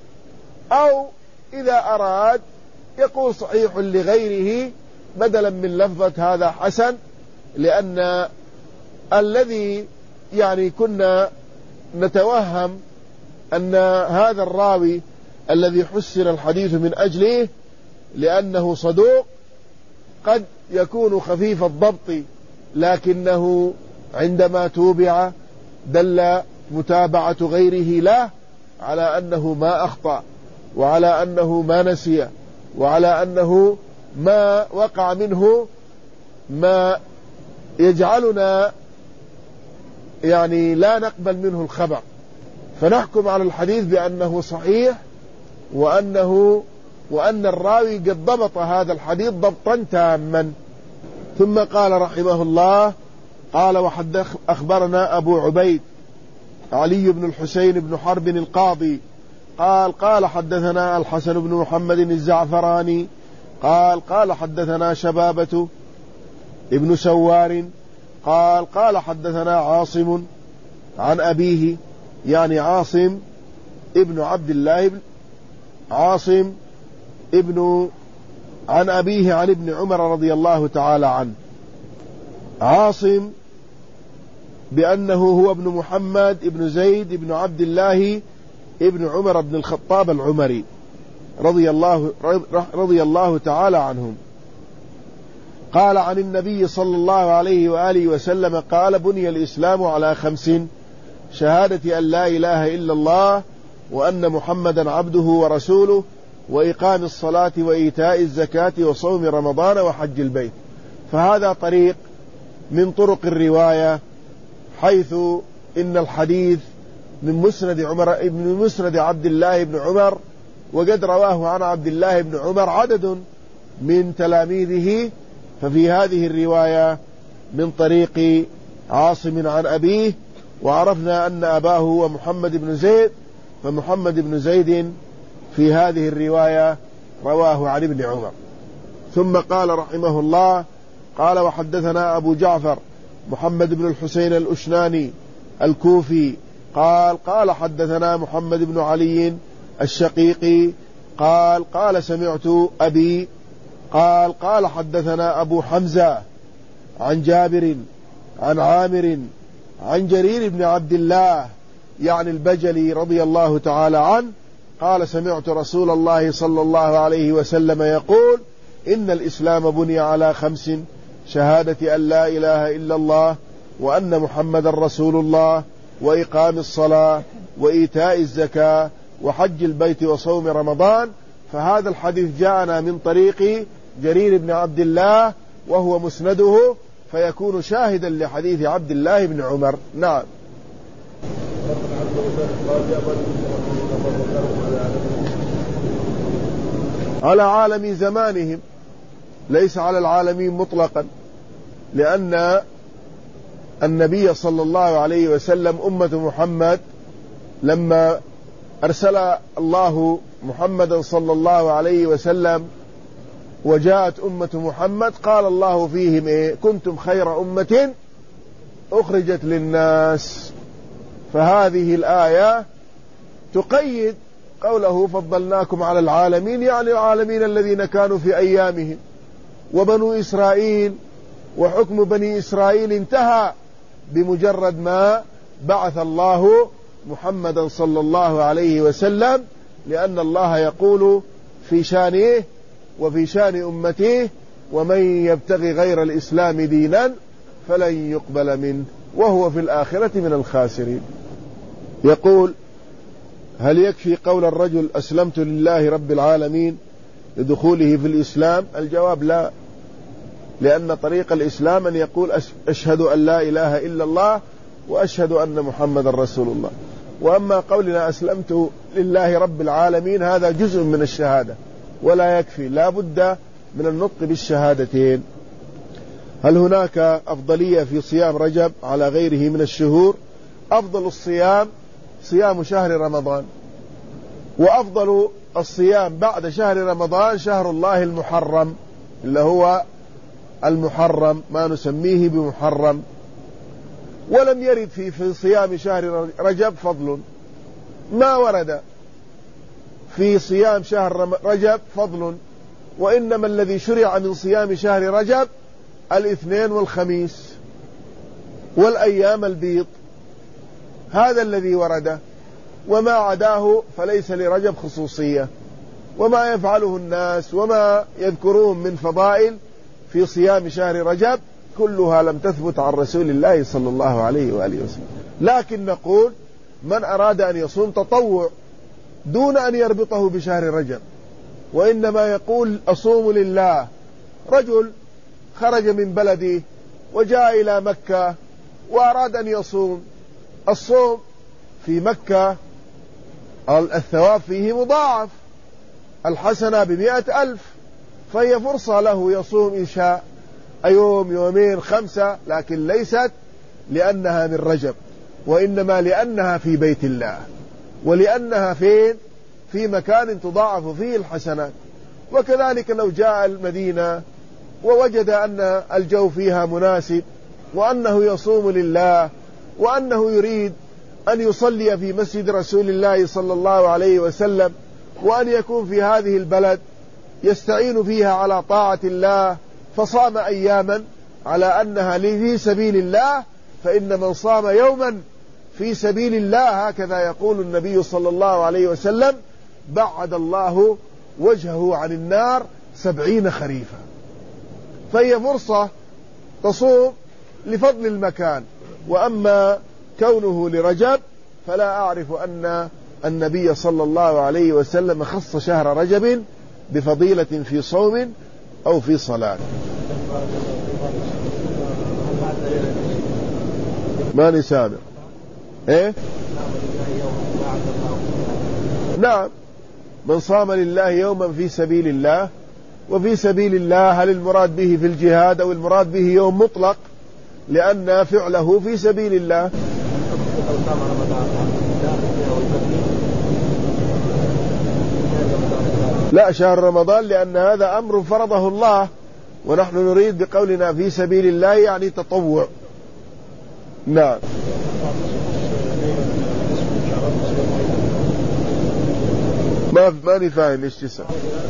[SPEAKER 1] أو إذا أراد يقول صحيح لغيره بدلا من لفظة هذا حسن، لأن الذي يعني كنا نتوهم أن هذا الراوي الذي حسن الحديث من أجله لأنه صدوق قد يكون خفيف الضبط، لكنه عندما توبع دل متابعة غيره له على أنه ما أخطأ، وعلى أنه ما نسي، وعلى أنه ما وقع منه ما يجعلنا يعني لا نقبل منه الخبر، فنحكم على الحديث بأنه صحيح، وأنه وأن الراوي قد ضبط هذا الحديث ضبطا تاما. ثم قال رحمه الله: قال وحدث أخبرنا أبو عبيد علي بن الحسين بن حرب القاضي قال قال حدثنا الحسن بن محمد الزعفراني قال قال حدثنا شبابة ابن سوار قال قال حدثنا عاصم عن أبيه، يعني عاصم ابن عبد الله بن عاصم ابن عن أبيه عن ابن عمر رضي الله تعالى عنه. عاصم بأنه هو ابن محمد ابن زيد ابن عبد الله ابن عمر بن الخطاب العمري رضي الله, رضي الله تعالى عنهم. قال عن النبي صلى الله عليه وآله وسلم قال بني الإسلام على خمس: شهادة أن لا إله إلا الله وأن محمدا عبده ورسوله وإقام الصلاة وإيتاء الزكاة وصوم رمضان وحج البيت. فهذا طريق من طرق الرواية، حيث إن الحديث من مسند عمر من مسند عبد الله بن عمر، وقد رواه عن عبد الله بن عمر عدد من تلاميذه. ففي هذه الرواية من طريق عاصم عن أبيه، وعرفنا أن أباه هو محمد بن زيد، فمحمد بن زيد في هذه الرواية رواه عن ابن عمر. ثم قال رحمه الله: قال وحدثنا أبو جعفر محمد بن الحسين الأشناني الكوفي قال قال حدثنا محمد بن علي الشقيقي قال قال سمعت أبي قال قال حدثنا أبو حمزة عن جابر عن عامر عن جرير بن عبد الله يعني البجلي رضي الله تعالى عنه قال سمعت رسول الله صلى الله عليه وسلم يقول: إن الإسلام بني على خمس: شهادة أن لا إله إلا الله وأن محمد رسول الله وإقام الصلاة وإيتاء الزكاة وحج البيت وصوم رمضان. فهذا الحديث جاءنا من طريق جرير بن عبد الله وهو مسنده، فيكون شاهدا لحديث عبد الله بن عمر. نعم. على عالم زمانهم، ليس على العالمين مطلقا، لأن النبي صلى الله عليه وسلم أمة محمد لما أرسل الله محمدا صلى الله عليه وسلم وجاءت أمة محمد قال الله فيهم إيه؟ كنتم خير أمة أخرجت للناس. فهذه الآية تقيد قوله فضلناكم على العالمين، يعني العالمين الذين كانوا في أيامهم. وبنو إسرائيل وحكم بني إسرائيل انتهى بمجرد ما بعث الله محمدا صلى الله عليه وسلم، لأن الله يقول في شانه وفي شان أمته: ومن يبتغي غير الإسلام دينا فلن يقبل منه وهو في الآخرة من الخاسرين. يقول: هل يكفي قول الرجل أسلمت لله رب العالمين لدخوله في الإسلام؟ الجواب لا، لأن طريق الإسلام أن يقول أشهد أن لا إله إلا الله وأشهد أن محمد رسول الله. وأما قولنا أسلمت لله رب العالمين هذا جزء من الشهادة ولا يكفي، لا بد من النطق بالشهادتين. هل هناك أفضلية في صيام رجب على غيره من الشهور؟ أفضل الصيام صيام شهر رمضان، وأفضل الصيام بعد شهر رمضان شهر الله المحرم، اللي هو المحرم ما نسميه بمحرم. ولم يرد في, في صيام شهر رجب فضل، ما ورد في صيام شهر رجب فضل، وإنما الذي شرع من صيام شهر رجب الاثنين والخميس والأيام البيض، هذا الذي ورد، وما عداه فليس لرجب خصوصية. وما يفعله الناس وما يذكرون من فضائل في صيام شهر رجب كلها لم تثبت عن رسول الله صلى الله عليه وآله وسلم. لكن نقول من أراد أن يصوم تطوع دون أن يربطه بشهر رجب، وإنما يقول أصوم لله. رجل خرج من بلده وجاء إلى مكة وأراد أن يصوم، الصوم في مكة الثواب فيه مضاعف، الحسنة بمئة ألف، فهي فرصة له يصوم إن شاء يوم يومين خمسة، لكن ليست لأنها من رجب، وإنما لأنها في بيت الله، ولأنها فين؟ في مكان تضاعف فيه الحسنات. وكذلك لو جاء المدينة ووجد أن الجو فيها مناسب، وأنه يصوم لله، وأنه يريد أن يصلي في مسجد رسول الله صلى الله عليه وسلم، وأن يكون في هذه البلد يستعين فيها على طاعة الله، فصام أياما على أنها في سبيل الله، فإن من صام يوما في سبيل الله، هكذا يقول النبي صلى الله عليه وسلم، بعد الله وجهه عن النار سبعين خريفا. فهي فرصة تصوم لفضل المكان. وأما كونه لرجب فلا أعرف أن النبي صلى الله عليه وسلم خص شهر رجب بفضيلة في صوم أو في صلاة. ماني سامع. إيه؟ نعم، من صام لله يوما في سبيل الله. وفي سبيل الله هل المراد به في الجهاد أو المراد به يوم مطلق؟ لأن فعله في سبيل الله. لا، شهر رمضان لأن هذا أمر فرضه الله، ونحن نريد بقولنا في سبيل الله يعني تطوع. نعم. ما ماني فاهم ايش تسأل.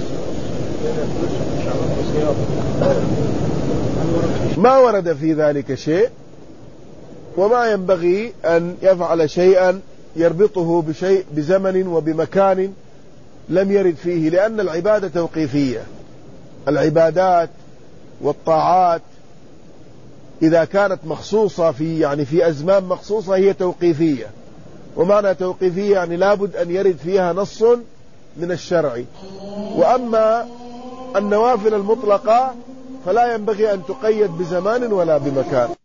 [SPEAKER 1] ما ورد في ذلك شيء، وما ينبغي أن يفعل شيئا يربطه بشيء بزمن وبمكان لم يرد فيه، لأن العبادة توقيفية. العبادات والطاعات إذا كانت مخصوصة في يعني في أزمان مخصوصة هي توقيفية. ومعنى توقيفية يعني لابد أن يرد فيها نص من الشرع. وأما النوافل المطلقة فلا ينبغي أن تقيد بزمان ولا بمكان.